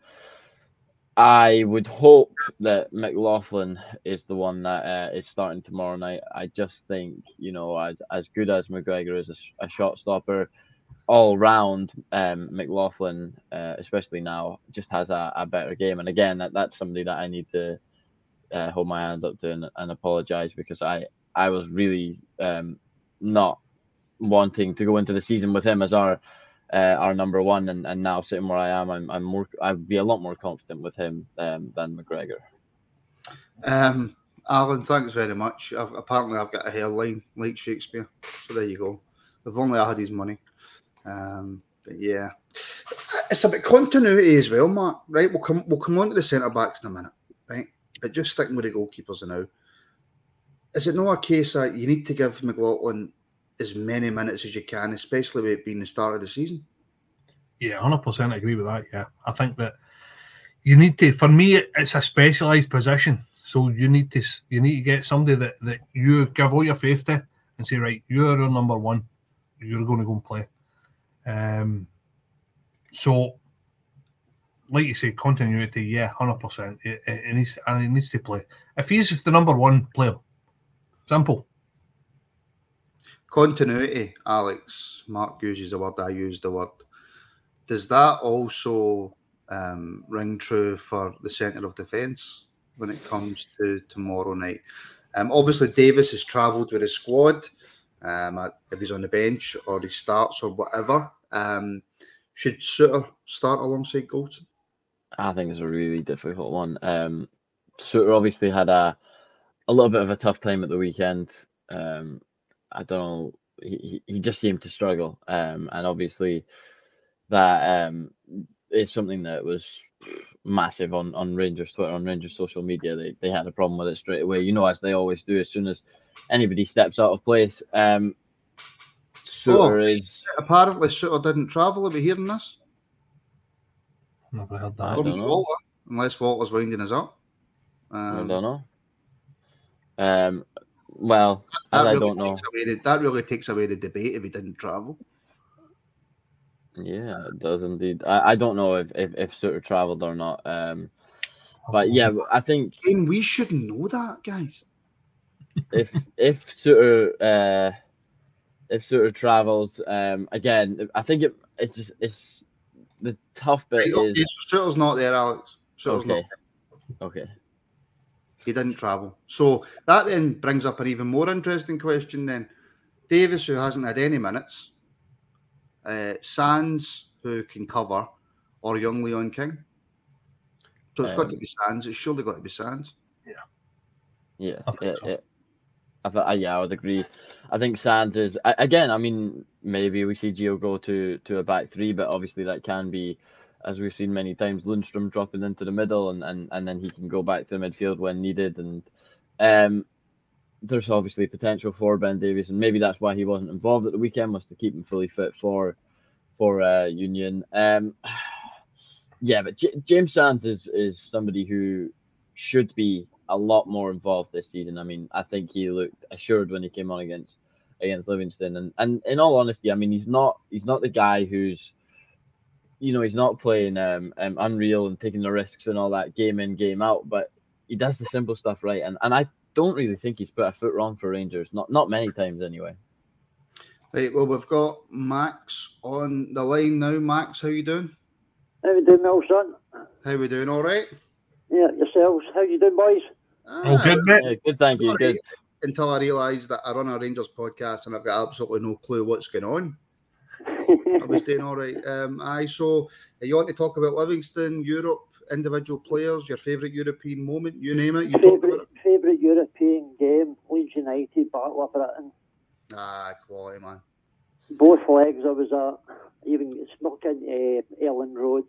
I would hope that McLaughlin is the one that uh, is starting tomorrow night. I just think, you know, as as good as McGregor is a, a shot stopper, all round, um, McLaughlin, uh, especially now, just has a, a better game. And again, that, that's somebody that I need to uh, hold my hands up to and, and apologise, because I, I was really um, not wanting to go into the season with him as our uh, our number one, and, and now sitting where I am, I'm I'm more I'd be a lot more confident with him um, than McGregor. Um, Alan, thanks very much. I've, apparently, I've got a hairline like Shakespeare, so there you go. If only I had his money. Um, but yeah, it's about continuity as well, Mark. Right, we'll come we'll come on to the centre backs in a minute, right? But just sticking with the goalkeepers now, is it not a case that you need to give McLaughlin as many minutes as you can, especially with it being the start of the season? Yeah, one hundred percent agree with that. Yeah, I think that you need to. For me, it's a specialised position, so you need to you need to get somebody that, that you give all your faith to and say, right, you're our number one. You're going to go and play. Um, so, like you say, continuity, yeah, one hundred percent. It, it, it needs, and he needs to play. If he's the number one player, simple. Continuity, Alex. Mark uses the word, I use the word. Does that also um, ring true for the centre of defence when it comes to tomorrow night? Um, obviously, Davis has travelled with his squad. Um, if he's on the bench or he starts or whatever, um, should Suter start alongside Goldson? I think it's a really difficult one. Um, Suter obviously had a a little bit of a tough time at the weekend. Um, I don't know. He he just seemed to struggle, um, and obviously that um is something that was massive on, on Rangers Twitter, on Rangers social media. They they had a problem with it straight away, you know, as they always do as soon as anybody steps out of place. Um, Suter oh, is apparently Suter didn't travel. Are we hearing this? Never heard that. I don't know. Walter, unless Walter's winding us up. Um, I don't know. Um, well, that I really don't know. takes away the, that really takes away the debate if he didn't travel. Yeah, it does indeed. I, I don't know if, if, if Suter travelled or not. Um, but yeah, I think and we should know that, guys. If if Suter uh, if Suter travels, um, again, I think it it's just it's the tough bit Right, is okay, so Suter's not there, Alex. Suter's okay. not there. Okay. He didn't travel. So that then brings up an even more interesting question then. Davis, who hasn't had any minutes, uh, Sands, who can cover, or young Leon King. So it's um, got to be Sands. It's surely got to be Sands. Yeah. Yeah. I think it, so. It, I th- uh, yeah, I would agree. I think Sands is, again, I mean, maybe we see Gio go to, to a back three, but obviously that can be, as we've seen many times, Lundstrom dropping into the middle, and, and, and then he can go back to the midfield when needed. And um, there's obviously potential for Ben Davies, and maybe that's why he wasn't involved at the weekend, was to keep him fully fit for for uh, Union. Um, yeah, but J- James Sands is, is somebody who should be a lot more involved this season. I mean, I think he looked assured when he came on against against Livingston, and, and in all honesty, I mean, he's not he's not the guy who's, you know, he's not playing um, um unreal and taking the risks and all that game in, game out, but he does the simple stuff right, and, and I don't really think he's put a foot wrong for Rangers, not not many times anyway. Right, well, we've got Max on the line now. Max, how you doing? How you doing, Mel, son? How we doing? All right? Yeah, yourselves. How you doing, boys? Ah, oh, good, mate. Yeah, good, thank you. Good. Until I realised that I run a Rangers podcast and I've got absolutely no clue what's going on. I was doing all right. Um, I so you want to talk about Livingston, Europe, individual players, your favourite European moment, you name it. You talk about it. Favourite European game, Leeds United, Battle of Britain. Ah, quality, man. Both legs I was at, even snuck into uh, Ellen Road.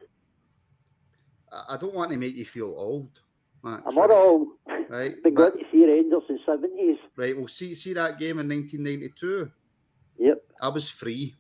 I don't want to make you feel old, Max. I'm not old. Right. Been but, going to see Rangers in the seventies. Right, well, see, see that game in nineteen ninety-two? Yep. I was free.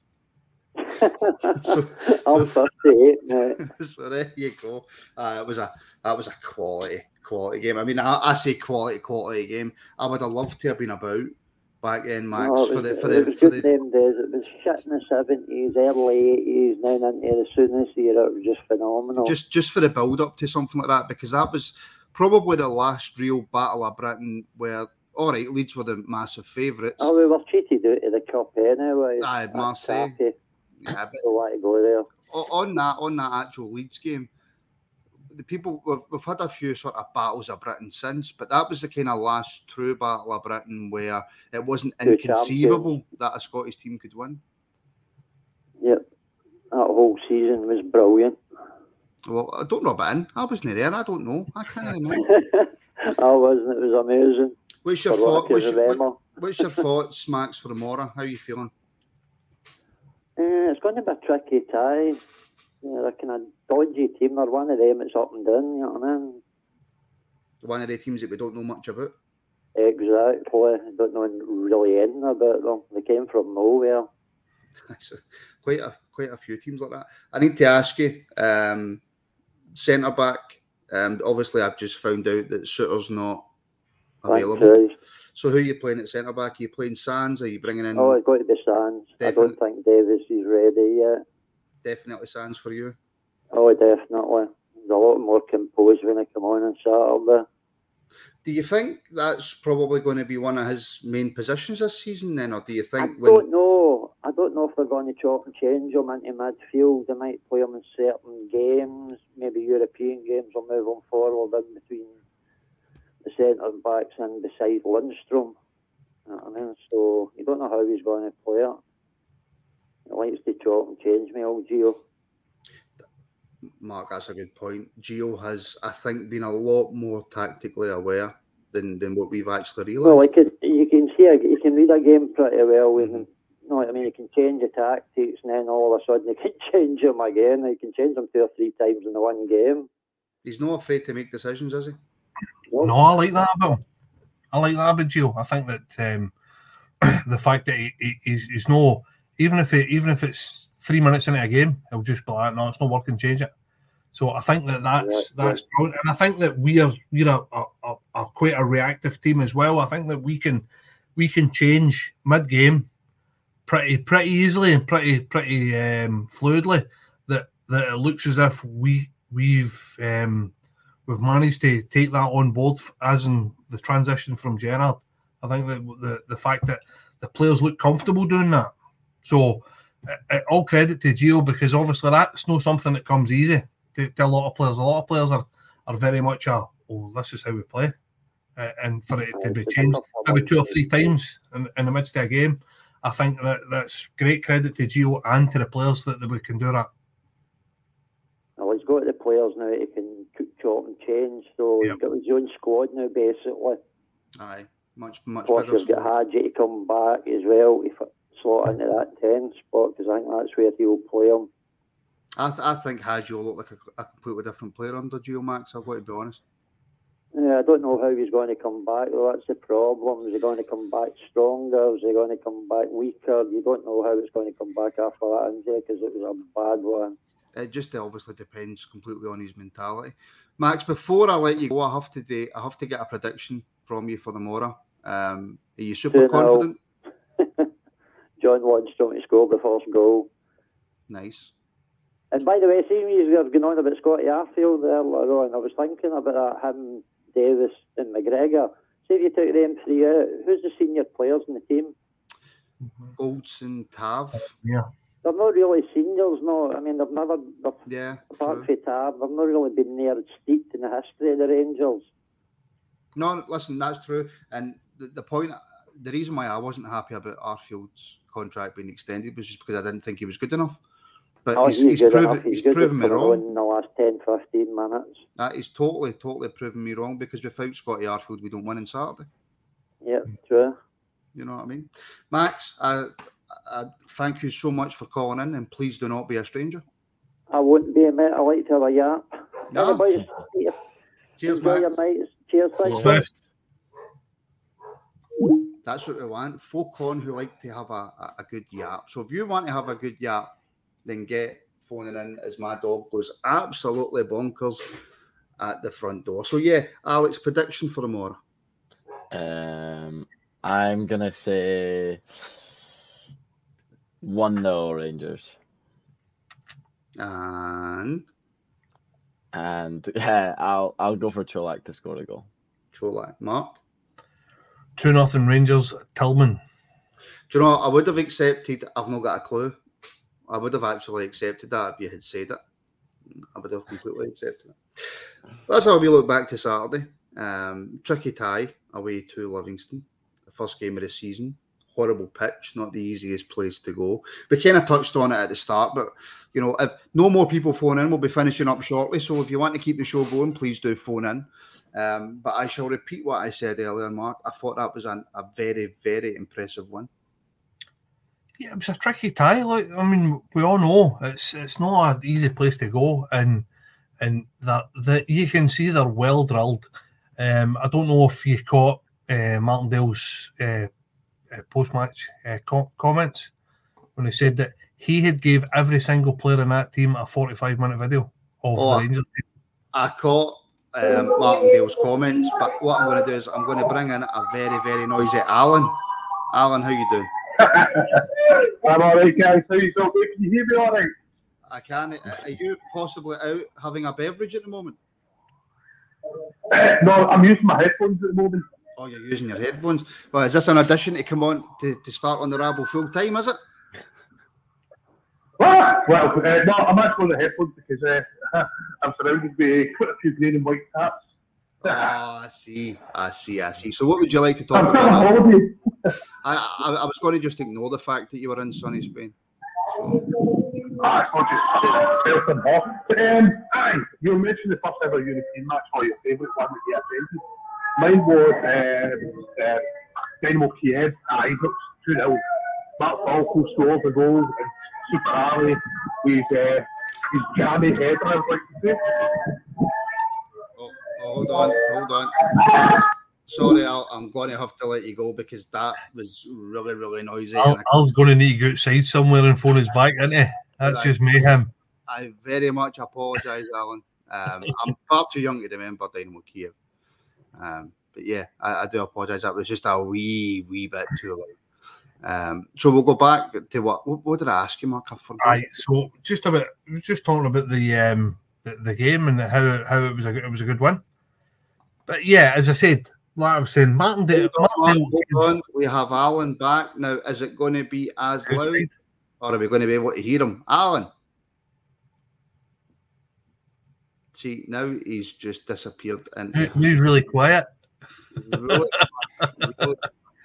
so, I'm fifty-eight now. So there you go. Uh, it was a that was a quality quality game. I mean, I, I say quality quality game. I would have loved to have been about back then, Max. No, it was, for the for it the was for good the them days. It was shit in the seventies, early eighties, then into the soonest era. It was just phenomenal. Just just for the build up to something like that, because that was probably the last real Battle of Britain where, all right, Leeds were the massive favourites. Oh, we were cheated out of the cup anyway. Aye, Marseille. Yeah, but I don't want to go there. On that, on that actual Leeds game, the people we've, we've had a few sort of battles of Britain since, but that was the kind of last true Battle of Britain where it wasn't Two inconceivable champions. that a Scottish team could win. Yep, that whole season was brilliant. Well, I don't rub it in. I wasn't there. I don't know. I can't remember. I wasn't. It was amazing. What's your For what I thought? can What's your, remember. what, what's your thoughts, Max, for tomorrow? How are you feeling? Uh, it's going to be a tricky tie. Yeah, they're kind of dodgy team. They're one of them that's up and down, you know what I mean? One of the teams that we don't know much about. Exactly. Don't know really anything about them. They came from nowhere. quite a quite a few teams like that. I need to ask you, um, centre back. Um, obviously, I've just found out that Suter's not available. So who are you playing at centre back? Are you playing Sands? Are you bringing in? Oh, it's got to be Sands. Definitely. I don't think Davis is ready yet. Definitely Sands for you. Oh, definitely. He's a lot more composed when I come on on Saturday. Do you think that's probably going to be one of his main positions this season then, or do you think? I when... don't know. I don't know if they're going to chop and change him into midfield. They might play him in certain games, maybe European games, or move him forward in between the centre backs and beside Lundstrom. You know what I mean? So you don't know how he's going to play it. He likes to chop and change me, old Gio. Mark, that's a good point. Gio has, I think, been a lot more tactically aware than, than what we've actually realised. Well, like it, you can see, a, you can read a game pretty well. With mm-hmm. No, I mean, you can change the tactics, and then all of a sudden you can change them again. You can change them two or three times in the one game. He's not afraid to make decisions, is he? No, no I like that about him. I like that about Gio. I think that um, the fact that he, he, he's, he's no, even if it, even if it's three minutes into a game, he'll just be like, no, it's not working, change it. So I think that that's yeah, that's yeah. and I think that we are we're a, a, a, a quite a reactive team as well. I think that we can we can change mid game pretty pretty easily and pretty pretty um, fluidly. That that it looks as if we we've um, we've managed to take that on board as in the transition from Gerrard. I think that the the fact that the players look comfortable doing that. So uh, all credit to Gio, because obviously that's not something that comes easy to, to a lot of players. A lot of players are, are very much a, oh, this is how we play. Uh, and for it to be changed maybe two or three times in, in the midst of a game, I think that that's great credit to Gio and to the players that, that we can do that. Well, he's got the players now he can cook, chop and change. So yep. He's got his own squad now, basically. Aye, much, much Plus bigger you've got Hadji to come back as well if slot into that ten spot, because I think that's where he'll play him. I, th- I think Hadji will look like a, a completely different player under Gio, Max. I've got to be honest. Yeah, I don't know how he's going to come back, though. That's the problem. Is he going to come back stronger? Is he going to come back weaker? You don't know how it's going to come back after that injury, because it was a bad one. It just obviously depends completely on his mentality. Max, before I let you go, I have to do, I have to get a prediction from you for the Mora. Um, are you super confident? John Lundstrom to score the first goal. Nice. And by the way, seeing you were going on about Scotty Arfield there later on, I was thinking about that, him, Davis and McGregor. See if you took them three out, who's the senior players in the team? Goldson, Tav. Yeah. They're not really seniors, no. I mean, they've never, they've, yeah, apart from Tav, they've not really been there steeped in the history of the Rangers. No, listen, that's true. And the, the point, the reason why I wasn't happy about Arfield's contract being extended was just because I didn't think he was good enough. But oh, he's, he's, he's, proven, he's, he's proven me wrong. In the last ten, fifteen minutes. That is totally, totally proven me wrong, because without Scotty Arfield, we don't win on Saturday. Yeah, true. You know what I mean? Max, I, I thank you so much for calling in, and please do not be a stranger. I wouldn't be a mate. I like to have a yap. No. Everybody's Cheers, enjoy Max. your nights. Cheers, thanks. Best. That's what we want. Folk on who like to have a, a, a good yap. So if you want to have a good yap, then get phoning in as my dog goes absolutely bonkers at the front door. So yeah, Alex, prediction for tomorrow. Um, I'm gonna say one nil Rangers. And and yeah, I'll I'll go for Cholak to score a goal. Cholak, Mark. Two nothing Rangers. Tillman. Do you know what? I would have accepted. I've not got a clue. I would have actually accepted that if you had said it. I would have completely accepted it. That's how we look back to Saturday. Um, tricky tie away to Livingston. The first game of the season. Horrible pitch, not the easiest place to go. We kind of touched on it at the start, but you know, if no more people phone in, we'll be finishing up shortly. So if you want to keep the show going, please do phone in. Um, but I shall repeat what I said earlier, Mark. I thought that was an, a very, very impressive win. Yeah, it was a tricky tie. Like, I mean, we all know it's it's not an easy place to go, and and that that you can see they're well drilled. Um, I don't know if you caught uh, Martindale's uh, uh, post-match uh, co- comments when he said that he had gave every single player in that team a forty-five minute video of oh, the Rangers team. I caught um, Martindale's comments, but what I'm going to do is I'm going to bring in a very, very noisy Alan. Alan, how you doing? I'm all right, guys. How you so good? Can you hear me all right? I can. Are you possibly out having a beverage at the moment? No, I'm using my headphones at the moment. Oh, you're using your headphones. Well, is this an audition to come on to, to start on the Rabble full time, is it? Ah, well, uh, no, I'm actually on the headphones because uh, I'm surrounded by quite a few green and white caps. Oh, I see, I see, I see. So what would you like to talk I'm about? I, I, I was going to just ignore the fact that you were in sunny Spain. So. Aye, I'll just help them off. Um, aye, you mentioned the first ever European match for your favourite one that you attended. Mine was um, uh, Dynamo Kiev at Ibrox, two nil. Mark Falco scored the goal, and Super Ali with uh, his jammy header, I would like to say. Oh, oh, hold on, hold on. Sorry, Al, I'm going to have to let you go because that was really, really noisy. Al, Al's going to need to go outside somewhere and phone his back, isn't he? That's just mayhem. I very much apologise, Alan. Um, I'm far too young to remember Dynamo Kiev. Um, but yeah, I, I do apologise. That was just a wee, wee bit too loud. Um, so we'll go back to what, what? What did I ask you, Mark? I forgot. Right. So just about, just talking about the um the, the game and how how it was a it was a good win. But yeah, as I said, like I was saying, Martindale. Martindale hold on. We have Alan back now. Is it going to be as loud, outside, or are we going to be able to hear him, Alan? See, now he's just disappeared. And he's really quiet. Really, really,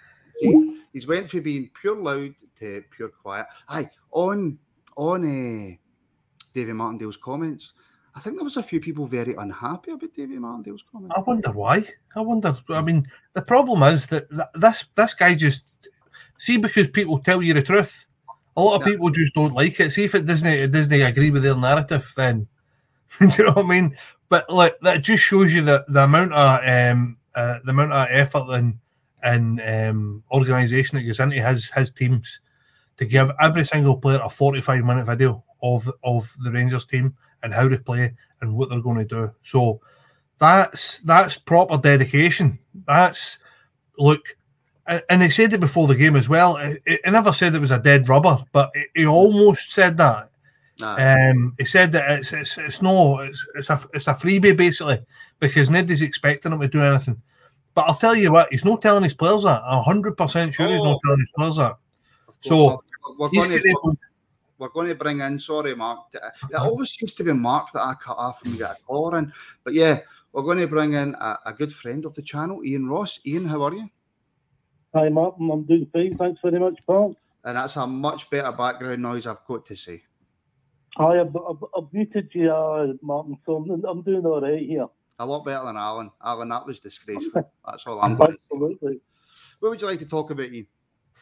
see, he's went from being pure loud to pure quiet. Aye, on on uh, Davy Martindale's comments, I think there was a few people very unhappy about Davy Martindale's comments. I wonder why. I wonder. I mean, the problem is that this this guy just see because people tell you the truth. A lot of yeah. people just don't like it. See if it doesn't it doesn't agree with their narrative, then do you know what I mean? But like that just shows you the the amount of um uh, the amount of effort and and um, organisation that goes into his his teams to give every single player a forty-five minute video of of the Rangers team and how they play and what they're going to do. So that's that's proper dedication. That's look, and, and they said it before the game as well. It, it never said it was a dead rubber, but it, it almost said that. Nah. Um, he said that it's it's it's no it's it's a it's a freebie basically because nobody's expecting him to do anything. But I'll tell you what, he's not telling his players that. I'm one hundred percent sure oh. he's not telling his players that. So we're going, to, able... we're going to bring in. Sorry, Mark. It always seems to be Mark that I cut off and we get a caller in. But yeah, we're going to bring in a, a good friend of the channel, Ian Ross. Ian, how are you? Hi, Martin. I'm doing fine. Thanks very much, Paul. And that's a much better background noise, I've got to say. Hi, I've, I've, I've muted you, uh, Martin, so I'm, I'm doing all right here. A lot better than Alan. Alan, that was disgraceful. That's all I'm going Absolutely. to say. What would you like to talk about, Ian?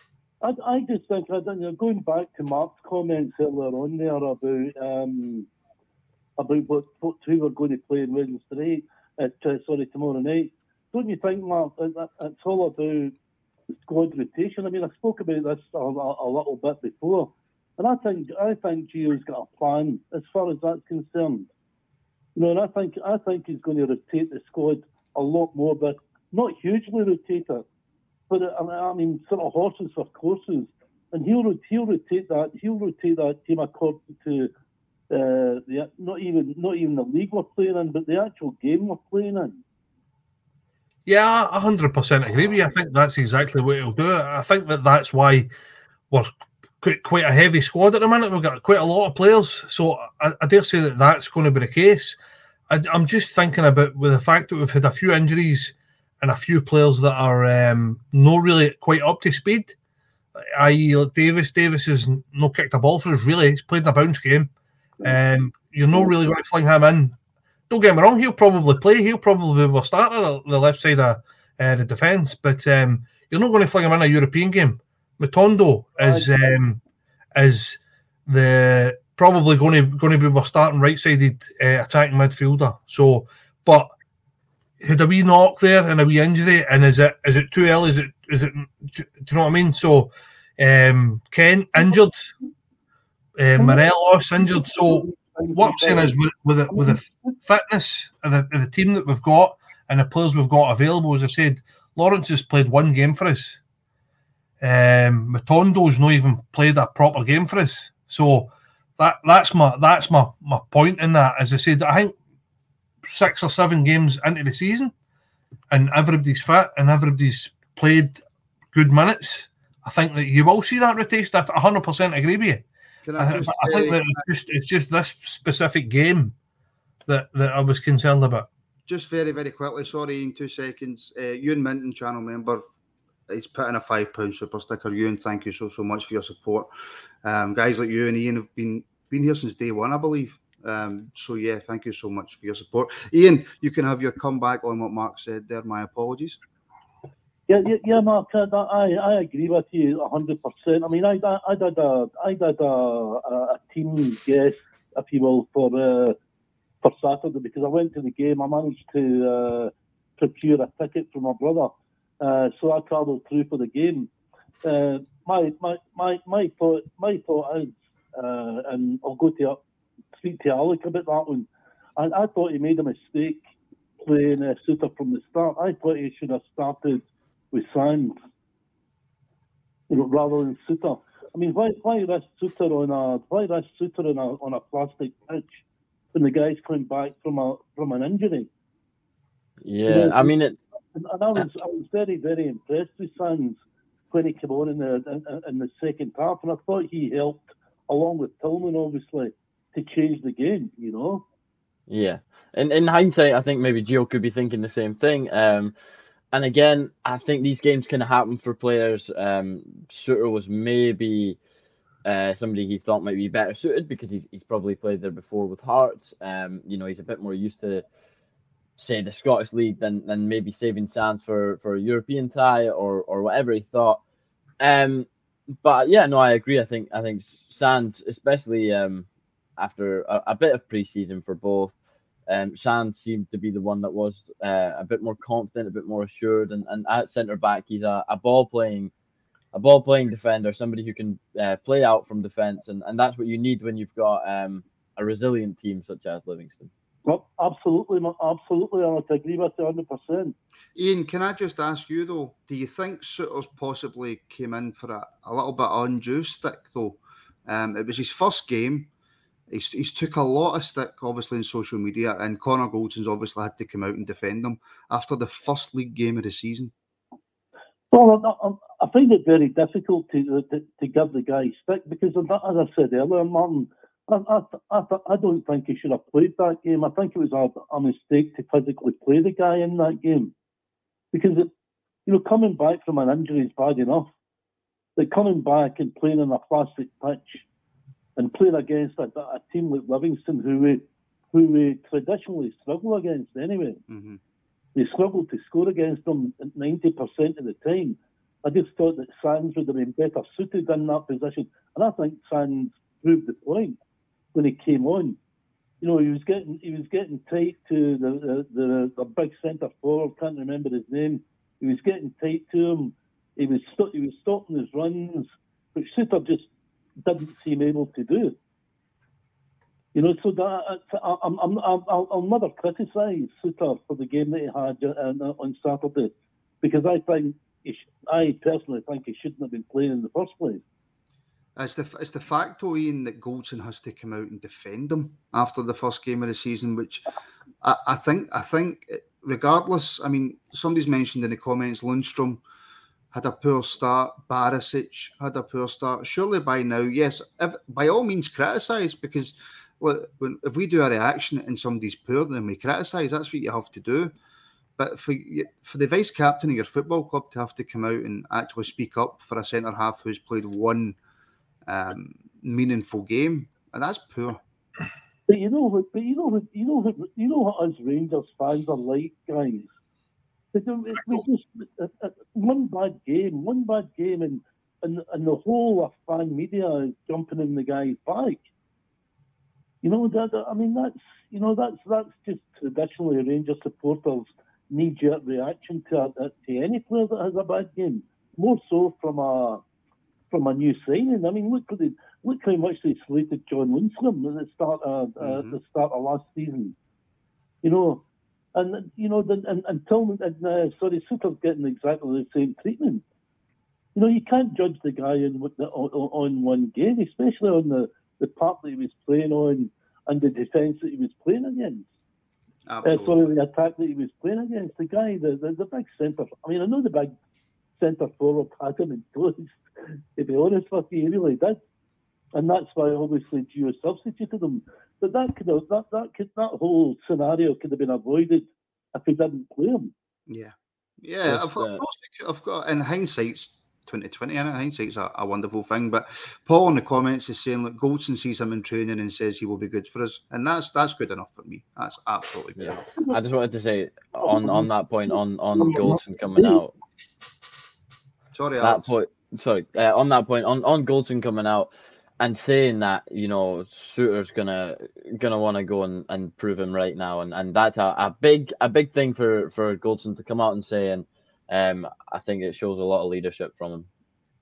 I, I just think, I don't, going back to Mark's comments earlier on there about um, about what, what two we're going to play in Wednesday, uh, sorry, tomorrow night. Don't you think, Mark, it, it's all about squad rotation? I mean, I spoke about this a, a little bit before. And I think I think Gio's got a plan as far as that's concerned. You know, and I think I think he's going to rotate the squad a lot more, but not hugely rotate it. But I mean, sort of horses for courses, and he'll he'll rotate that he'll rotate that team according to uh, the not even not even the league we're playing in, but the actual game we're playing in. Yeah, I one hundred percent agree with you. I think that's exactly what he'll do. I think that that's why we're quite a heavy squad at the minute. We've got quite a lot of players, so I, I dare say that that's going to be the case. I, I'm just thinking about with the fact that we've had a few injuries and a few players that are um, not really quite up to speed. that is, like Davis. Davis has not kicked a ball for us really. He's played in a bounce game. Um, you're not really going to fling him in. Don't get me wrong. He'll probably play. He'll probably be a starter at the left side of uh, the defence. But um, you're not going to fling him in a European game. Matondo is um, is the probably going to going to be our starting right-sided uh, attacking midfielder. So, but had a wee knock there and a wee injury, and is it is it too early? Is it is it? Do you know what I mean? So, um, Ken injured, uh, Morelos injured. So, what I'm saying is with with the, with the fitness of the, of the team that we've got and the players we've got available, as I said, Lawrence has played one game for us. Um, Matondo's not even played a proper game for us, so that that's my that's my, my point in that. As I said, I think six or seven games into the season, and everybody's fit and everybody's played good minutes. I think that you will see that rotation. I one hundred percent agree with you. Can I, I, I think that it's just it's just this specific game that, that I was concerned about. Just very very quickly, sorry, in two seconds. Uh, Ewan Minton, channel member. He's put in a five pound super sticker. Ewan, thank you so so much for your support. Um, guys like you and Ian have been been here since day one, I believe. Um, so yeah, thank you so much for your support, Ian. You can have your comeback on what Mark said there. My apologies. Yeah, yeah, yeah, Mark. I, I agree with you a hundred percent. I mean, I, I, I did a, I did a, a team guest, if you will, for uh, for Saturday because I went to the game. I managed to uh, procure a ticket for my brother, uh, so I travelled through for the game. Uh, my, my, my, my thought, my thought is, uh, and I'll go to speak to Alec about that one. I, I thought he made a mistake playing uh, Suter from the start. I thought he should have started with Sands, you know, rather than Suter. I mean, why why risk Suter on a why risk Suter on a on a plastic pitch when the guy's coming back from a from an injury? Yeah, you know, I mean it. And, and I was I was very very impressed with Sands when he came on in the in, in the second half, and I thought he helped along with Tillman obviously to change the game. You know. Yeah, in in hindsight, I think maybe Gio could be thinking the same thing. Um, And again, I think these games can happen for players. Um, Suter was maybe uh, somebody he thought might be better suited because he's he's probably played there before with Hearts. Um, you know, he's a bit more used to, say, the Scottish League than than maybe saving Sands for for a European tie or or whatever he thought. Um, but yeah, no, I agree. I think I think Sands, especially um after a, a bit of preseason for both. Um, Sands seemed to be the one that was uh, a bit more confident, a bit more assured, and, and at centre back he's a, a ball playing, a ball playing defender, somebody who can uh, play out from defence, and, and that's what you need when you've got um, a resilient team such as Livingston. Well, absolutely, absolutely, I would agree with you one hundred percent. Ian, can I just ask you though? Do you think Suter's possibly came in for a, a little bit undue stick though? Um, it was his first game. He's, he's took a lot of stick, obviously, in social media, and Connor Goldson's obviously had to come out and defend him after the first league game of the season. Well, I, I find it very difficult to, to to give the guy stick because, as I said earlier, Martin, I, I, I, I don't think he should have played that game. I think it was a, a mistake to physically play the guy in that game because, it, you know, coming back from an injury is bad enough. But coming back and playing on a plastic pitch and playing against a, a team like Livingston, who we who we traditionally struggle against anyway. Mm-hmm. They struggled to score against them ninety percent of the time. I just thought that Sands would have been better suited in that position. And I think Sands proved the point when he came on. You know, he was getting he was getting tight to the the, the, the big centre forward, can't remember his name. He was getting tight to him. He was st- he was stopping his runs, which Suter just didn't seem able to do. You know, so that I'm, I'm, I'm, I'll, I'll never criticise Suter for the game that he had on Saturday, because I think he sh- I personally think he shouldn't have been playing in the first place. It's the it's the fact, though, Ian, that Goldson has to come out and defend him after the first game of the season, which I, I think I think regardless. I mean, somebody's mentioned in the comments Lundstrom had a poor start. Barisic had a poor start. Surely by now, yes, if, by all means criticise, because look, when, if we do a reaction and somebody's poor, then we criticise. That's what you have to do. But for for the vice captain of your football club to have to come out and actually speak up for a centre half who's played one um, meaningful game, and that's poor. But you know what? But you know what? You know what? You know what us Rangers fans are like, guys. We just, uh, uh, one bad game, one bad game, and, and and the whole of fan media is jumping in the guy's back. You know that? I mean, that's you know that's that's just traditionally Rangers supporters' knee-jerk reaction to a, to any player that has a bad game. More so from a from a new signing. I mean, look at the look how much they slated John Lundstrom at the start of uh, mm-hmm. the start of last season. You know. And, you know, the, and, and Tillman, and, uh, sorry, Suter's getting exactly the same treatment. You know, you can't judge the guy in, on, on one game, especially on the, the part that he was playing on and the defence that he was playing against. Absolutely. Uh, sorry, the attack that he was playing against. The guy, the, the, the big centre, I mean, I know the big centre forward had him in toast, to be honest with you, he really did. And that's why, obviously, Gio substituted him. But that could have, that that could that whole scenario could have been avoided if he didn't play him. Yeah, yeah. I've, uh, I've got in hindsight, twenty twenty in it. I think it's a, a wonderful thing. But Paul in the comments is saying, look, Goldson sees him in training and says he will be good for us. And that's that's good enough for me. That's absolutely good Yeah. enough. I just wanted to say on, on that point, on, on Goldson coming out. Sorry, that Alex. point. Sorry, uh, on that point, on, on Goldson coming out and saying that, you know, Suter's gonna gonna want to go and, and prove him right now, and, and that's a, a big a big thing for, for Goldson to come out and say, and um, I think it shows a lot of leadership from him.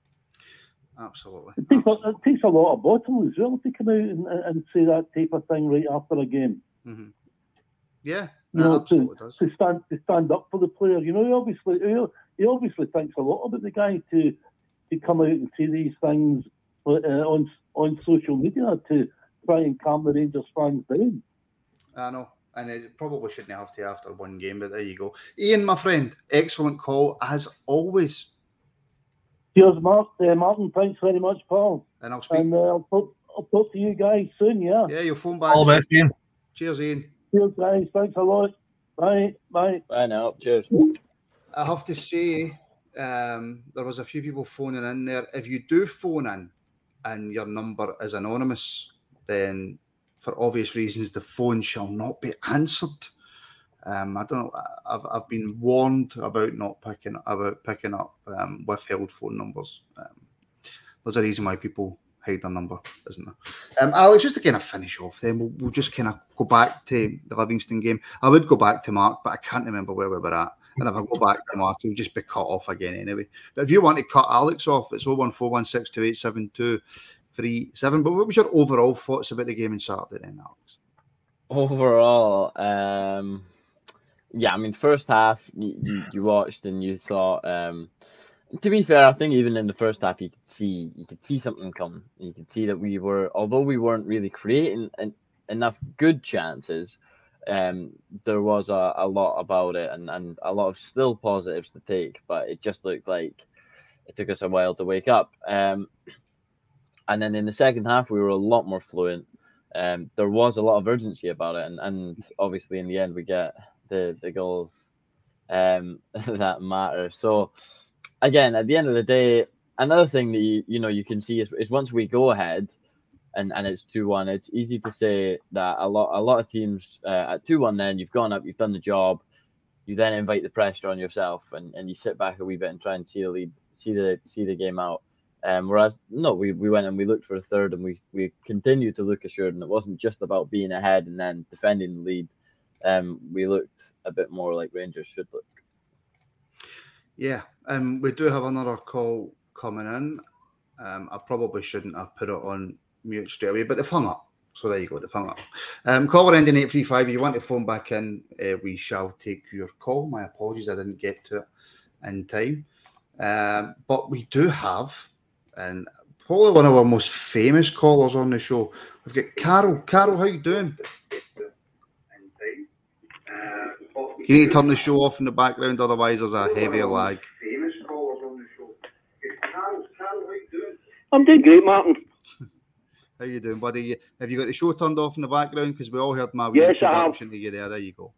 Absolutely. It takes, a, it takes a lot of bottle as well to come out and, and say that type of thing right after a game. Mm-hmm. Yeah, you know, absolutely to, does. to stand to stand up for the player. You know, he obviously he, he obviously thinks a lot about the guy to to come out and say these things uh, on on social media to try and calm the Rangers fans down. I know, and it probably shouldn't have to after one game, but there you go. Ian, my friend, excellent call as always. Cheers, Mark. Uh, Martin, thanks very much, Paul. And I'll speak. And uh, I'll, talk, I'll talk to you guys soon, yeah? Yeah, you'll phone back. All the best, Ian. Cheers, Ian. Cheers, guys. Thanks a lot. Bye. Bye. Bye now. Cheers. I have to say, um, there was a few people phoning in there. If you do phone in and your number is anonymous, then for obvious reasons, the phone shall not be answered. Um, I don't know. I've I've been warned about not picking about picking up um, withheld phone numbers. Um, there's a reason why people hide their number, isn't there? Um, Alex, just to kind of finish off, then we'll, we'll just kind of go back to the Livingston game. I would go back to Mark, but I can't remember where we were at. And if I go back to Mark, he'll just be cut off again anyway. But if you want to cut Alex off, it's oh one four one six two eight seven two three seven. But what was your overall thoughts about the game on Saturday then, Alex? Overall, um, yeah, I mean, first half you, you, you watched and you thought. Um, to be fair, I think even in the first half you could see you could see something coming. You could see that we were, although we weren't really creating en- enough good chances. Um, there was a, a lot about it and, and a lot of still positives to take, but it just looked like it took us a while to wake up. Um, and then in the second half, we were a lot more fluent. Um, there was a lot of urgency about it, and, and obviously in the end we get the, the goals um, that matter. So again, at the end of the day, another thing that you, you know you can see is, is once we go ahead, and, and it's two one, it's easy to say that a lot a lot of teams uh, at two one, then you've gone up, you've done the job, you then invite the pressure on yourself, and, and you sit back a wee bit and try and see the lead, see the see the game out. Um, whereas no, we, we went and we looked for a third, and we we continued to look assured, and it wasn't just about being ahead and then defending the lead. Um, we looked a bit more like Rangers should look. Yeah, and um, we do have another call coming in. Um, I probably shouldn't have put it on mute straight away, but they've hung up. So there you go, they've hung up. Um, caller ending eight three five. If you want to phone back in, uh, we shall take your call. My apologies, I didn't get to it in time. Um, but we do have, and probably one of our most famous callers on the show. We've got Carol. Carol, how you doing? You need to turn the show off in the background, otherwise there's a heavy lag. I'm doing great, Martin. How you doing, buddy? Have you got the show turned off in the background? Because we all heard my yes, introduction to you there. There you go.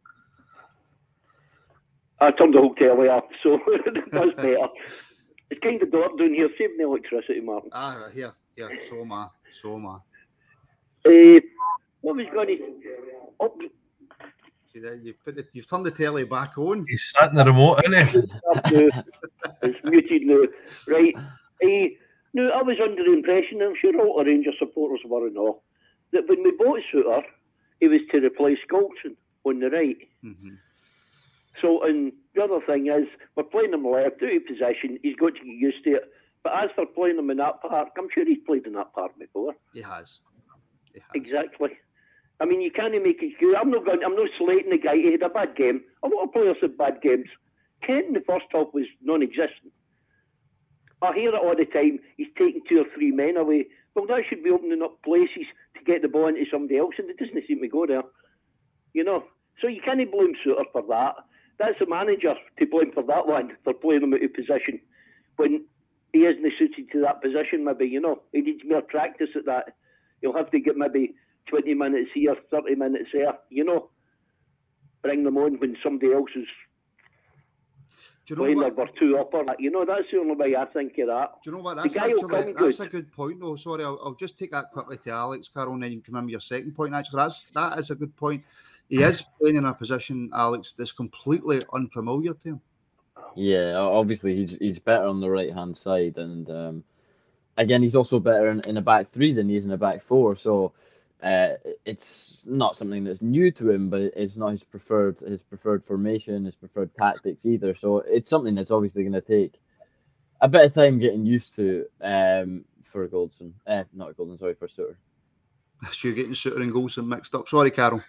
I turned the whole telly off, so that's better. It's kind of dark down here, saving the electricity, Martin. Ah, here, here, so am I, so am I. Uh, what was going to... Oh. See there, you've, put the, you've turned the telly back on. He's sat in the remote, isn't he? It's muted now. Right. Uh, now, I was under the impression, I'm sure all the Rangers supporters were and all, that when we bought Suter, he was to replace Goldson on the right. Mm-hmm. So, and the other thing is, we're playing him left, out of position, he's got to get used to it. But as for playing him in that park, I'm sure he's played in that park before. He has. He has. Exactly. I mean, you can't make excuse. I'm not going. I'm not slating the guy. He had a bad game. A lot of players had bad games. Kent in the first half was non-existent. I hear it all the time. He's taking two or three men away. Well, that should be opening up places to get the ball into somebody else, and it doesn't seem to go there. You know. So you can't blame Suter for that. That's the manager to blame for that one, for playing him out of position when he isn't suited to that position. Maybe, you know, he needs more practice at that. He'll have to get maybe twenty minutes here, thirty minutes there, you know. Bring them on when somebody else is... Do you know when what? we're two up or that. You know, that's the only way I think of that. Do you know what? The That's guy will actually come that's good. a good point, though. Sorry, I'll, I'll just take that quickly to Alex, Carol, and then you can come in with your second point. Actually, that's that is a good point. He is playing in a position, Alex, that's completely unfamiliar to him. Yeah, obviously he's he's better on the right hand side, and um, again he's also better in, in a back three than he is in a back four. So uh, it's not something that's new to him, but it's not his preferred his preferred formation, his preferred tactics either. So it's something that's obviously going to take a bit of time getting used to um, for Goldson. Uh, not Goldson, sorry, for Suter. So you're getting Suter and Goldson mixed up. Sorry, Carol.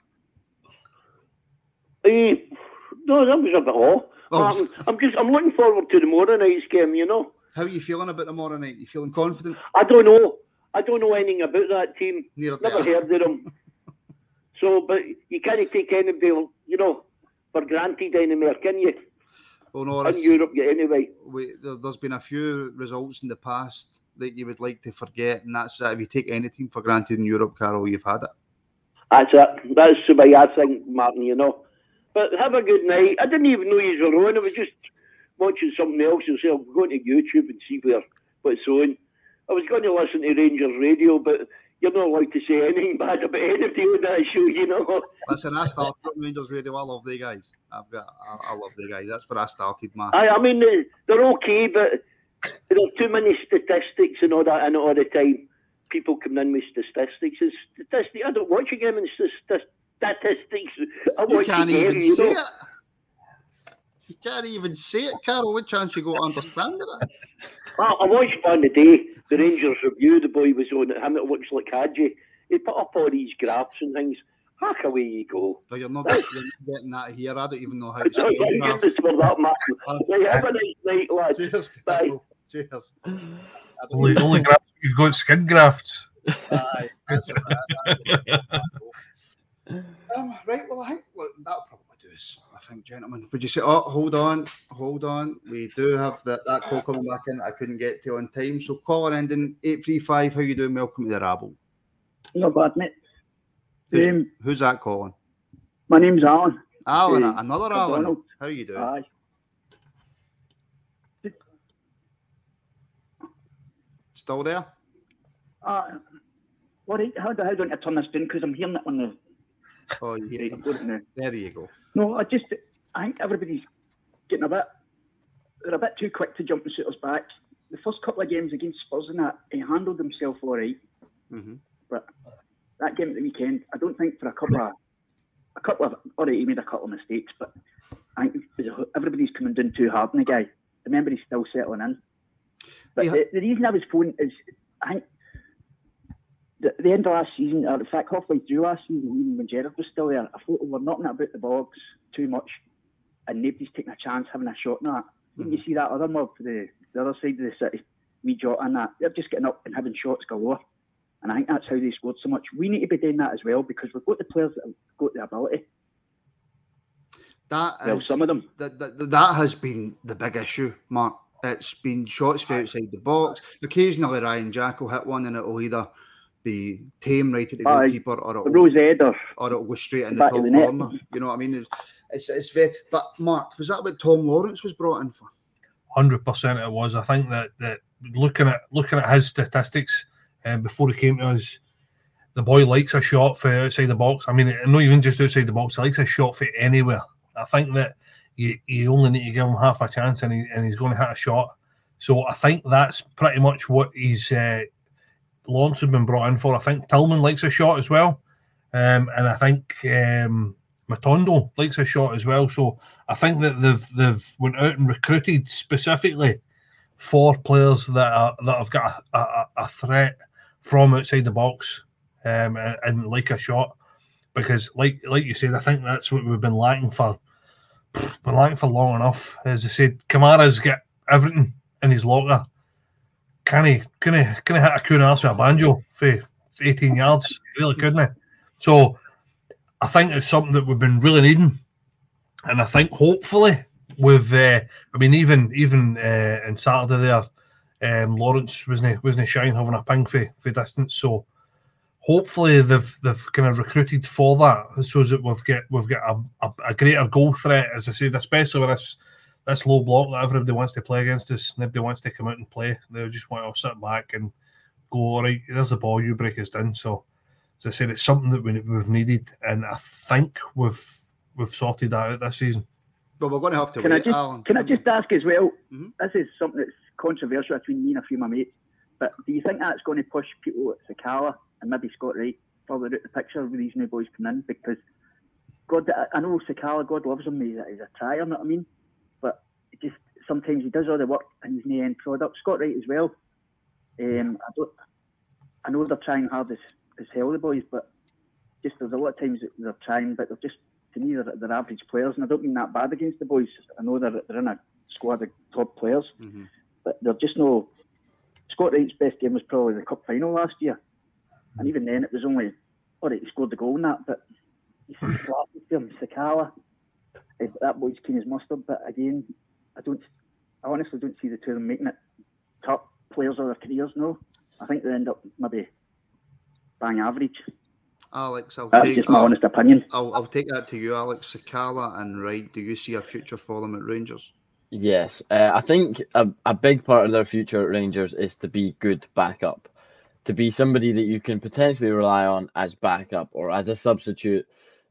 Uh, no, that was a bit off. Oh, Um, I'm just, I'm looking forward to tomorrow night's game, you know. How are you feeling about tomorrow night? You feeling confident? I don't know. I don't know anything about that team. Neither Never do I. heard of them. So, but you can't take anybody, you know, for granted anymore, can you? Well, no, In it's- Europe, yeah, anyway. we, there, there's been a few results in the past that you would like to forget, and that's that. If you take any team for granted in Europe, Carol, you've had it. That's it. That's the way I think, Martin, you know. But have a good night. I didn't even know you were on. I was just watching something else. So say, I'm going to YouTube and see where what's on. I was going to listen to Rangers radio, but you're not allowed to say anything bad about anybody on that show, you know. Listen, I started on Rangers Radio. I love the guys. I've got, I, I love the guys. That's where I started, man. I, I mean, they- they're okay, but there's too many statistics and all that in it all the time. People come in with statistics. It's statistics. I don't watch a game in st- statistics. I You watch can't the game, even you say know. it. You can't even say it, Carol. What chance you got to understand it? I, I watched one today, the Rangers review. The boy was on it. Him that looks like Hadji. He put up all these graphs and things. Heck, away you go. No, you're not, you're not getting that here. I don't even know how I to don't spell think graph. it's for that, Martin. Right, have a nice night, lads. Cheers, Bye. Carol. Cheers. Only, only grafts you've got skin grafts. Aye, that's what I- that's what I- um, right, well, I think look, that'll probably do us, I think, gentlemen. Would you say, oh, hold on, hold on. We do have the, that call coming back in. I couldn't get to on time. So, caller ending eight three five. How you doing? Welcome to the Rabble. Not bad, mate. Who's, Um, who's that calling? My name's Alan. Alan, Uh, another Alan. McDonald. How you doing? Aye. Still there? Uh, what, how, do, how do I turn this down? Because I'm hearing it on the... Oh, yeah. Right, I've got it now. There you go. No, I just... I think everybody's getting a bit... They're a bit too quick to jump on Suter's back. The first couple of games against Spurs and that, he handled himself all right. Mm-hmm. But that game at the weekend, I don't think for a couple of... A couple of... All right, he made a couple of mistakes, but I think everybody's coming down too hard on the guy. Remember, he's still settling in. But Yeah. the, the reason I was phoning is, I think, the, the end of last season, or in fact, halfway through last season, even when Gerrard was still there, I thought we were knocking it about the box too much, and nobody's taking a chance having a shot in that. Mm-hmm. You see that other mob for the, the other side of the city, we Jota and that, they're just getting up and having shots galore. And I think that's how they scored so much. We need to be doing that as well, because we've got the players that have got the ability. That Well, is- some of them. That, that, that has been the big issue, Mark. It's been shots from outside the box. Occasionally, Ryan Jack will hit one and it'll either be tame right at the Aye. goalkeeper or it'll, Rose Ed or, or it'll go straight in the back top of the net. corner. You know what I mean? It's, it's, it's very. But, Mark, was that what Tom Lawrence was brought in for? Hundred percent, it was. I think that that looking at looking at his statistics um, before he came to us, the boy likes a shot for outside the box. I mean, not even just outside the box; he likes a shot for anywhere. I think that you, you only need to give him half a chance, and he and he's going to hit a shot. So I think that's pretty much what he's uh, Lawrence has been brought in for. I think Tillman likes a shot as well, um, and I think um, Matondo likes a shot as well. So I think that they've they've went out and recruited specifically for players that are, that have got a, a, a threat from outside the box um, and, and like a shot. Because like like you said, I think that's what we've been lacking for been lacking for long enough. As I said, Kamara's got everything in his locker. Can he can he can he hit a coon arse with a banjo for eighteen yards? Really couldn't he? So I think it's something that we've been really needing. And I think hopefully with uh, I mean even even uh, on Saturday there, um, Lawrence wasn't wasn't shying having a ping for, for distance. So hopefully they've they've kind of recruited for that, so that we've got we've got a, a, a greater goal threat, as I said, especially with this this low block that everybody wants to play against us. Nobody wants to come out and play. They just want to sit back and go, all right, there's the ball, you break us down. So, as I said, it's something that we, we've needed, and I think we've we've sorted that out this season. But we're going to have to can wait, I just, Alan. Can I just ask as well, mm-hmm. this is something that's controversial between me and a few of my mates, but do you think that's going to push people at Sakala and maybe Scott Wright further out the picture with these new boys coming in? Because God, I know Sakala, God loves him, he's a, he's a trier, you know what I mean? But it just sometimes he does all the work and he's no end product. Scott Wright as well. Um, I don't. I know they're trying hard as, as hell, the boys, but just there's a lot of times that they're trying, but they're just, to me, they're, they're average players, and I don't mean that bad against the boys. I know they're, they're in a squad of top players, mm-hmm. but they're just no. Scott Wright's best game was probably the cup final last year, and even then it was only, all right, he scored the goal in that, but he's flat with him. Sakala, that boy's keen as mustard, but again, I don't, I honestly don't see the two of them making it top players of their careers, no. I think they end up maybe bang average. Alex, I'll That's take just my that. honest opinion. I'll, I'll take that to you, Alex. Sakala and Wright, do you see a future for them at Rangers? Yes, uh, I think a, a big part of their future at Rangers is to be good backup, to be somebody that you can potentially rely on as backup or as a substitute.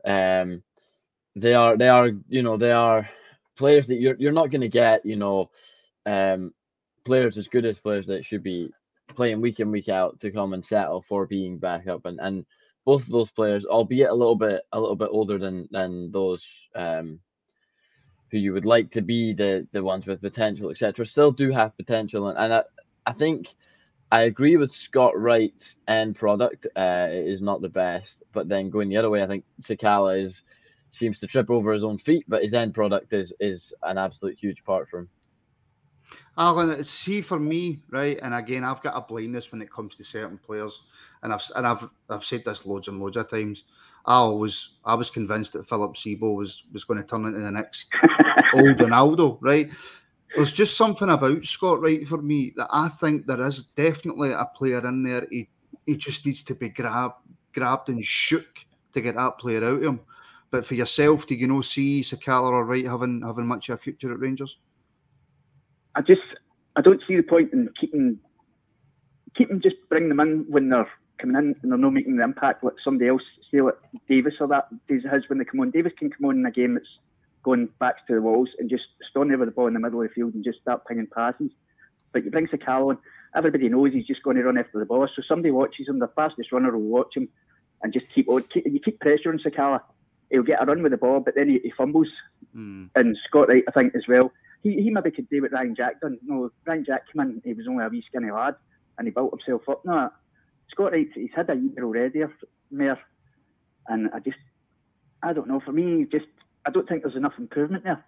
Um, they are, they are, you know, they are players that you're you're not going to get, you know, um, players as good as players that should be playing week in, week out to come and settle for being backup, and and. Both of those players, albeit a little bit a little bit older than than those um, who you would like to be the the ones with potential, et cetera, still do have potential. And, and I, I think I agree with Scott Wright's end product uh, is not the best, but then going the other way, I think Sakala is seems to trip over his own feet, but his end product is is an absolute huge part for him. Alan, see for me, right, and again, I've got a blindness when it comes to certain players, and I've and I've I've said this loads and loads of times. I always I was convinced that Philip Sebo was was going to turn into the next old Ronaldo, right? There's just something about Scott Wright for me that I think there is definitely a player in there. He he just needs to be grabbed grabbed and shook to get that player out of him. But for yourself, do you know see Sakala or Wright having having much of a future at Rangers? I just, I don't see the point in keeping, keeping just bring them in when they're coming in and they're not making the impact like somebody else, say like Davis or that, Davis has when they come on. Davis can come on in a game that's going back to the walls and just stand there with the ball in the middle of the field and just start pinging passes. But you bring Sakala on, everybody knows he's just going to run after the ball. So somebody watches him, the fastest runner will watch him and just keep on, keep, you keep pressuring Sakala, he'll get a run with the ball, but then he, he fumbles. Mm. And Scott Wright, I think, as well. He, he maybe could do what Ryan Jack done. No, Ryan Jack came in, he was only a wee skinny lad, and he built himself up. No, Scott Wright, he's had a year already, Mayor, and I just, I don't know, for me, just, I don't think there's enough improvement there.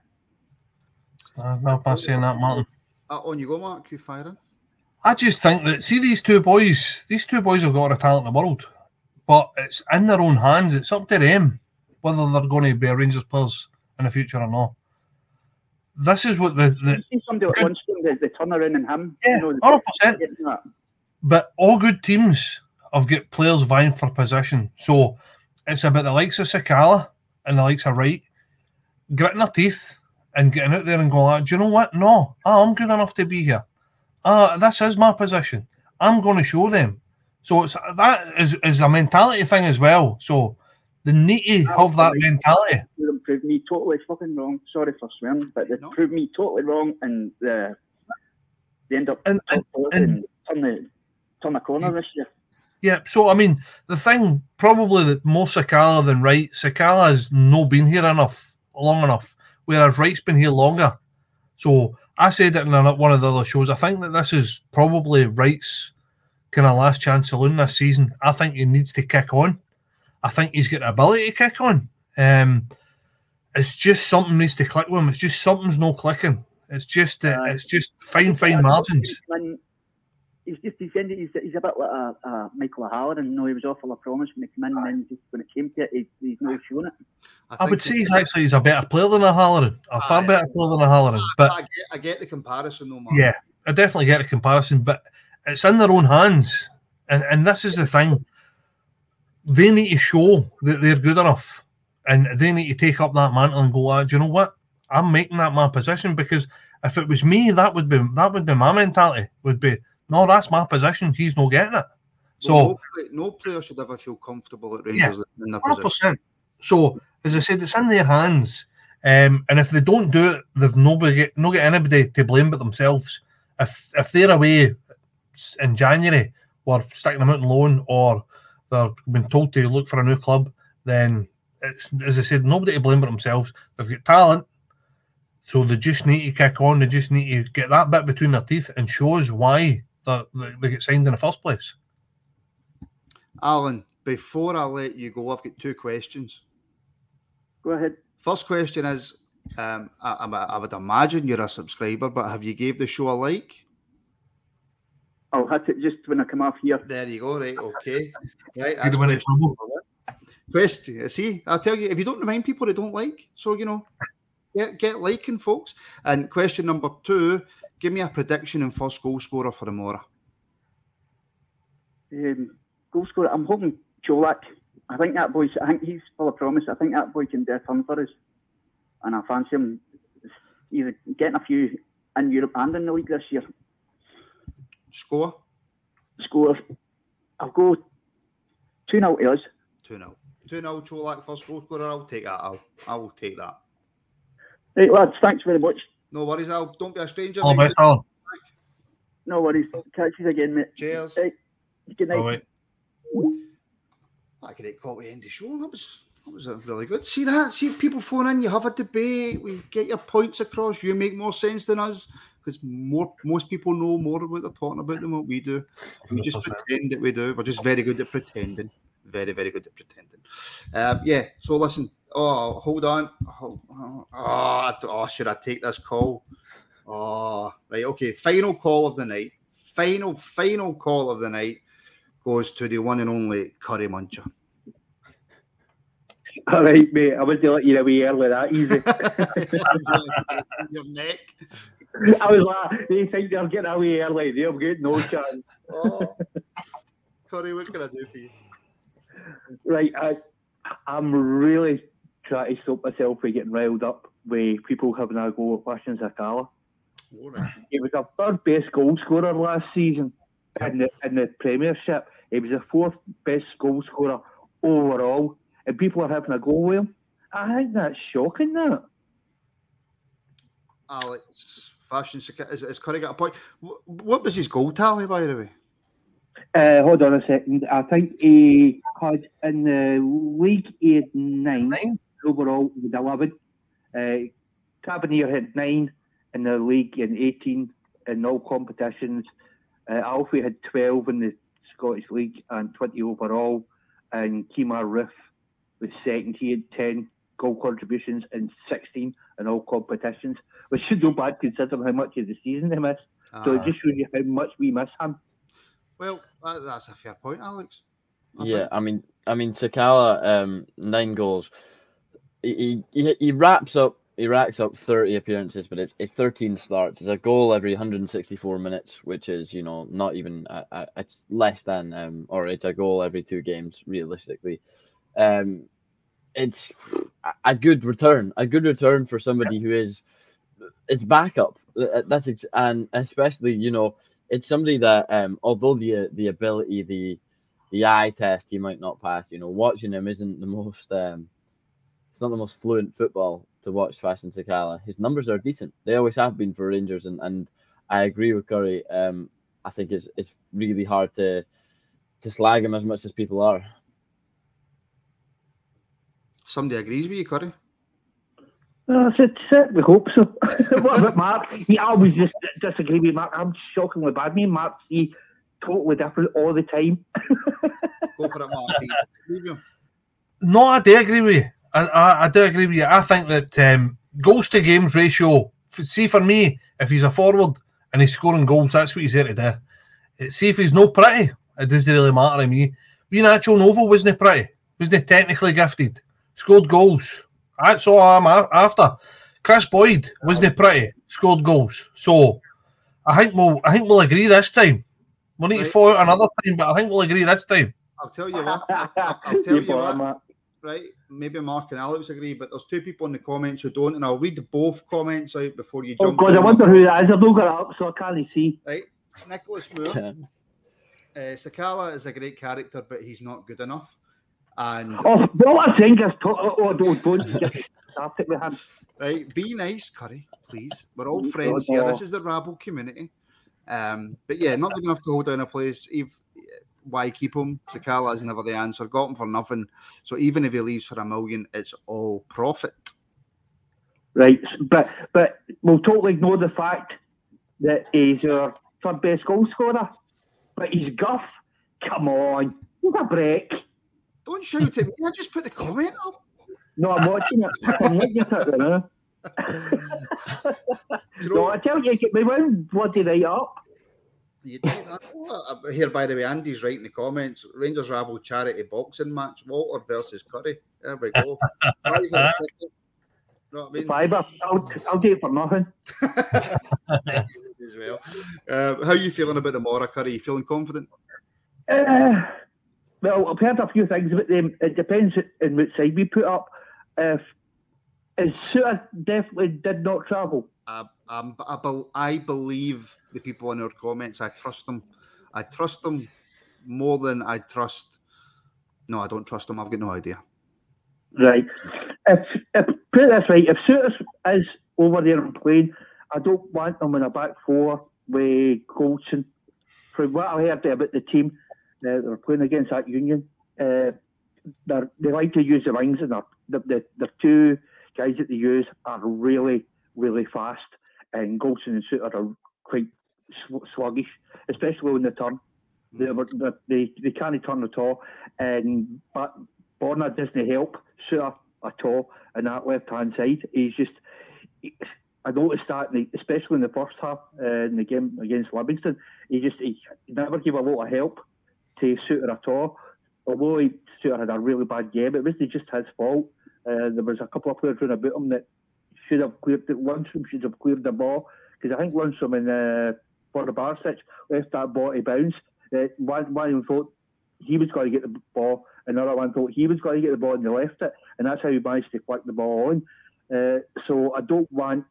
I'm not saying that, Martin. Uh, on you go, Mark, you firing? I just think that, see these two boys, these two boys have got all the talent in the world, but it's in their own hands. It's up to them whether they're going to be Rangers players in the future or not. This is what the... the you see somebody like Lundstrom, the, the turnaround in him. Yeah, you know, one hundred percent. But all good teams have got players vying for position. So it's about the likes of Sakala and the likes of Wright gritting their teeth and getting out there and going, like, do you know what? No, oh, I'm good enough to be here. Ah, uh, this is my position. I'm going to show them. So it's that is, is a mentality thing as well. So they need to have that mentality. They proved me totally fucking wrong. Sorry for swearing, but they no. proved me totally wrong, and the, they end up and, and, and turn the turn the corner yeah. this year. Yeah. So I mean, the thing probably that more Sakala than Wright. Sakala has no been here enough, long enough, whereas Wright's been here longer. So I said it in one of the other shows. I think that this is probably Wright's kind of last chance saloon this season. I think he needs to kick on. I think he's got the ability to kick on. Um, it's just something needs to click with him. It's just something's no clicking. It's just uh, it's just fine, fine margins. He's just he's, he's, he's a bit like a, a Michael O'Halloran. No, he was awful, I promise, when he came in, and then just when it came to it, he, he's not showing it. I, I would say he's actually he's a better player than O'Halloran, a far better player than O'Halloran. But I get, I get the comparison, though, man. Yeah, I definitely get the comparison, but it's in their own hands, and and this is the thing. They need to show that they're good enough, and they need to take up that mantle and go, ah, do you know what? I'm making that my position, because if it was me, that would be that would be my mentality. Would be, no, that's my position. He's not getting it. So well, no, play, no player should ever feel comfortable at Rangers yeah, in their one hundred percent. position. So as I said, it's in their hands. Um, and if they don't do it, they've nobody, no get anybody to blame but themselves. If if they're away in January, or sticking them out on loan, or they're been told to look for a new club, then it's, as I said, nobody to blame but themselves. They've got talent, so they just need to kick on. They just need to get that bit between their teeth and show us why they, they get signed in the first place. Alan, before I let you go, I've got two questions. Go ahead. First question is, um, I, I, I would imagine you're a subscriber, but have you gave the show a like? I'll hit it just when I come off here. There you go, right, okay. Right, that's question, question. See, I'll tell you, if you don't remind people, they don't like. So, you know, get, get liking, folks. And question number two, give me a prediction and first goal scorer for Amora. Um, goal scorer, I'm hoping Colak. I think that boy's, I think he's full of promise. I think that boy can do a ton for us. And I fancy him either getting a few in Europe and in the league this year. Score? Score. I'll go two nil to us. two nil. two nil Colak first goal scorer. I'll take that. I'll, I will take that. Right, lads, thanks very much. No worries, Al. Don't be a stranger. All best, Alan. No worries. Catch you again, mate. Cheers. Right. Good night. All right. That great call to end the show. That was that was really good. See that? See people phone in. You have a debate. We get your points across. You make more sense than us because more most people know more about they're talking about than what we do. We just pretend that we do. We're just very good at pretending. Very very good at pretending. Um, yeah. So listen. Oh, hold on. Oh, oh, oh, oh, should I take this call? Oh, right. Okay. Final call of the night. Final final call of the night. Goes to the one and only Curry Muncher. All right, mate. I was to let you away early that easy. Your neck. I was like, they think they're getting away early. They've got no chance. Oh. Curry, what can I do for you? Right, I, I'm really trying to stop myself from getting riled up with people having a go at Fashion Sakala. He was our third best goal scorer last season. In the, in the Premiership, he was the fourth best goal scorer overall, and people are having a go with him. I think that's shocking. That Alex, Fashion is, is Curry got a point? What was his goal tally, by the way? Uh, hold on a second. I think he had in the league he had nine, nine? overall. He had eleven. Uh, Tavernier had nine in the league and eighteen in all competitions. Uh, Alfie had twelve in the Scottish League and twenty overall, and Kemar Roof was second. He had ten goal contributions and sixteen in all competitions, which is no bad considering how much of the season they missed. Uh, so it just shows you how much we miss him. Well, that, that's a fair point, Alex. I yeah, think. I mean, I mean, Sakala, um, nine goals. He, he he wraps up. He racks up thirty appearances, but it's it's thirteen starts. It's a goal every one hundred sixty-four minutes, which is, you know, not even a, a, it's less than um or it's a goal every two games realistically. Um, it's a good return, a good return for somebody who is it's backup. That's ex- and especially, you know, it's somebody that um although the the ability, the the eye test he might not pass, you know, watching him isn't the most um it's not the most fluent football to watch Fashion Sakala. His numbers are decent. They always have been for Rangers, and, and I agree with Curry. Um, I think it's it's really hard to to slag him as much as people are. Somebody agrees with you, Curry? Uh, so, so, we hope so. What about Mark? He always just disagree with Mark. I'm shockingly bad. Me and Mark see totally different all the time. Go for it, Mark. No, I do agree with you. I, I, I do agree with you. I think that um, goals to games ratio, see for me, if he's a forward and he's scoring goals, that's what he's there to do. See if he's not pretty, it doesn't really matter to me. Nacho Novo wasn't pretty, wasn't technically gifted, scored goals. That's all I'm after. Chris Boyd wasn't pretty, scored goals. So I think we'll I think we'll agree this time. We'll need right. to follow it another time, but I think we'll agree this time. I'll tell you what. I'll, I'll tell you what. right? Maybe Mark and Alex agree, but there's two people in the comments who don't, and I'll read both comments out before you Oh jump. God, I wonder who that is. I've not got it up, so I can't see. Right, Nicholas Moore. uh, Sakala is a great character, but he's not good enough. And oh, what I think is, to- oh, oh, don't, don't get me started with him. Right, be nice, Curry, please. We're all Oh, friends God, here. no. This is the Rabble community. Um, but yeah, not good enough to hold down a place. If, why keep him? Sakala is never the answer. Got him for nothing. So even if he leaves for a million, it's all profit. Right, but but we'll totally ignore the fact that he's our third best goal scorer. But he's guff. Come on, give a break. Don't shout at me. I just put the comment up. No, I'm watching it. I'm looking at it now. No, I tell you, we went bloody right up. You do that. Oh, here, by the way, Andy's right in the comments. Rangers Rabble charity boxing match. Walter versus Curry. There we go. Fiver, you know what I mean? Fiver. I'll, I'll do it for nothing. As well. Uh, how are you feeling about tomorrow, Curry? You feeling confident? Uh, well, I've heard a few things about them. It depends on which side we put up. If is Suter definitely did not travel. I, I'm, I, bel- I believe the people in our comments. I trust them. I trust them more than I trust. No, I don't trust them. I've got no idea. Right. If, if put it this right, if Suter is over there and playing, I don't want them in a back four with Goldson. From what I heard about the team, uh, they're playing against that Union. Uh, they like to use the wings, and the, the, the two guys that they use are really, really fast. And Goldson and Suter are quite sw- sluggish, especially when they turn. They, were, they, they can't turn at all. And but Borna doesn't help Suter at all on that left-hand side. He's just... He, I noticed that, in the, especially in the first half uh, in the game against Livingston, he just he never gave a lot of help to Suter at all. Although he, Suter had a really bad game, it wasn't just his fault. Uh, there was a couple of players running about him that should have cleared it. Lundstrom should have cleared the ball, because I think Lundstrom and uh, Borna Barisic left that ball to bounce. Uh, one, one of them thought he was going to get the ball, another one thought he was going to get the ball, and they left it, and that's how he managed to flick the ball on. Uh, so I don't want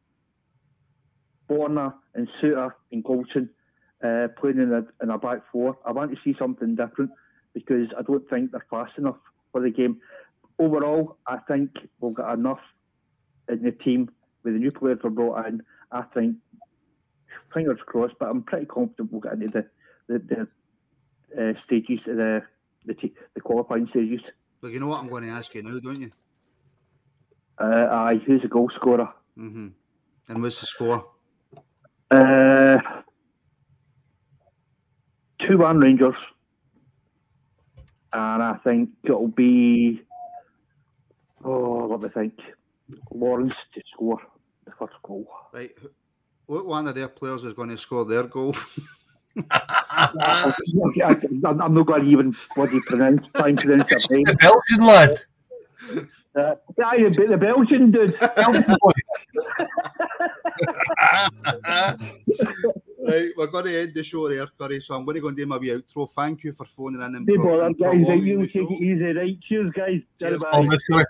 Borna and Suter and Goldson uh, playing in a, in a back four. I want to see something different, because I don't think they're fast enough for the game. Overall, I think we've got enough in the team with the new players we're brought in. I think, fingers crossed, but I'm pretty confident we'll get into the the, the uh, stages, the the, t- the qualifying stages. Well, you know what I'm going to ask you now, don't you? Uh, aye, who's the goal scorer? Mm-hmm. And what's the score? Uh, two one Rangers, and I think it'll be, oh, let me think, Lawrence to score the first goal. Right, what one of their players is going to score their goal? I'm not going to even bloody pronounce, try and pronounce their name. The Belgian lad. Uh, yeah, the, the Belgian dude. Right, we're going to end the show there, Curry, so I'm going to go and do my wee outro. Thank you for phoning in and Hey, pro- bother, guys. prolonging You the take show. it easy, right? Cheers, guys. Cheers. Bye.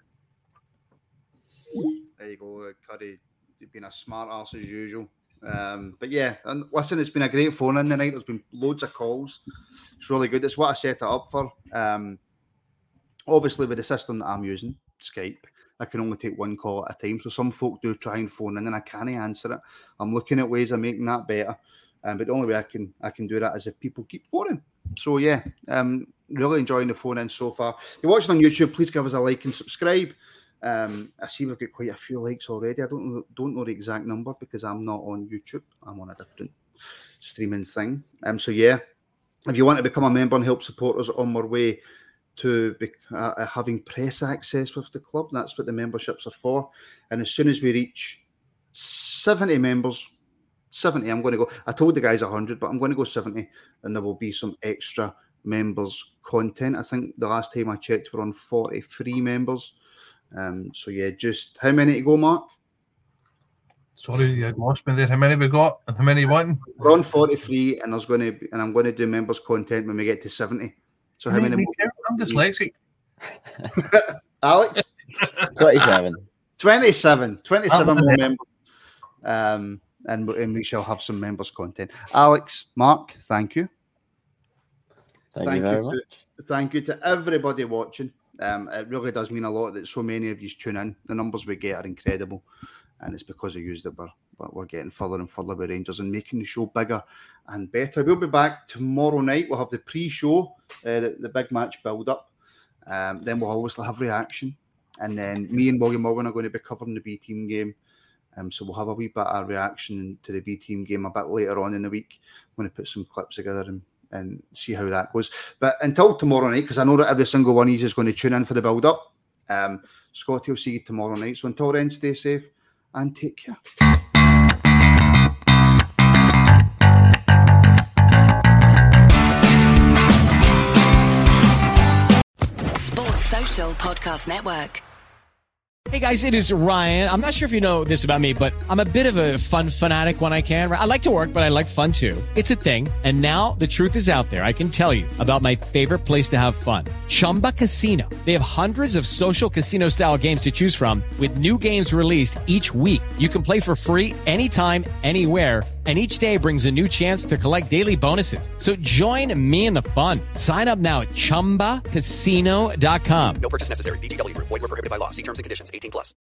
There you go, Curry. You've been a smart ass as usual. Um, but yeah, and listen, it's been a great phone in the night. There's been loads of calls. It's really good. It's what I set it up for. Um, obviously, with the system that I'm using, Skype, I can only take one call at a time. So some folk do try and phone in, and I can't answer it. I'm looking at ways of making that better. Um, but the only way I can I can do that is if people keep phoning. So yeah, um, really enjoying the phone in so far. If you're watching on YouTube, please give us a like and subscribe. Um, I see we've got quite a few likes already. I don't know, don't know the exact number because I'm not on YouTube. I'm on a different streaming thing. Um, so yeah, if you want to become a member and help support us on our way to be, uh, having press access with the club, that's what the memberships are for. And as soon as we reach seventy members, seventy, I'm going to go. I told the guys one hundred, but I'm going to go seventy, and there will be some extra members content. I think the last time I checked, we're on forty-three members. Um, so yeah, just how many to go, Mark? Sorry, you had lost me there. How many we got and how many won? We're on forty-three, and there's going to be, and I'm going to do members content when we get to seventy. So how many? I'm dyslexic. Alex? twenty-seven. twenty-seven. twenty-seven Oh, more yeah. members. Um, and, and we shall have some members content. Alex, Mark, thank you. Thank, thank you very you much. To, thank you to everybody watching. Um, it really does mean a lot that so many of you tune in. The numbers we get are incredible. And it's because of you that we're, we're getting further and further with Rangers and making the show bigger and better. We'll be back tomorrow night. We'll have the pre-show, uh, the, the big match build-up. Um, then we'll obviously have reaction. And then me and William Owen are going to be covering the B-team game. Um, so we'll have a wee bit of reaction to the B-team game a bit later on in the week. I'm going to put some clips together and, and see how that goes. But until tomorrow night, because I know that every single one of you is going to tune in for the build-up, um, Scotty will see you tomorrow night. So until then, stay safe and take care. Sports Social Podcast Network. Hey guys, it is Ryan. I'm not sure if you know this about me, but I'm a bit of a fun fanatic when I can. I like to work, but I like fun too. It's a thing. And now the truth is out there. I can tell you about my favorite place to have fun. Chumba Casino. They have hundreds of social casino style games to choose from with new games released each week. You can play for free anytime, anywhere. And each day brings a new chance to collect daily bonuses. So join me in the fun. Sign up now at chumba casino dot com. No purchase necessary. V G W Group. Void where prohibited by law. See terms and conditions. eighteen plus.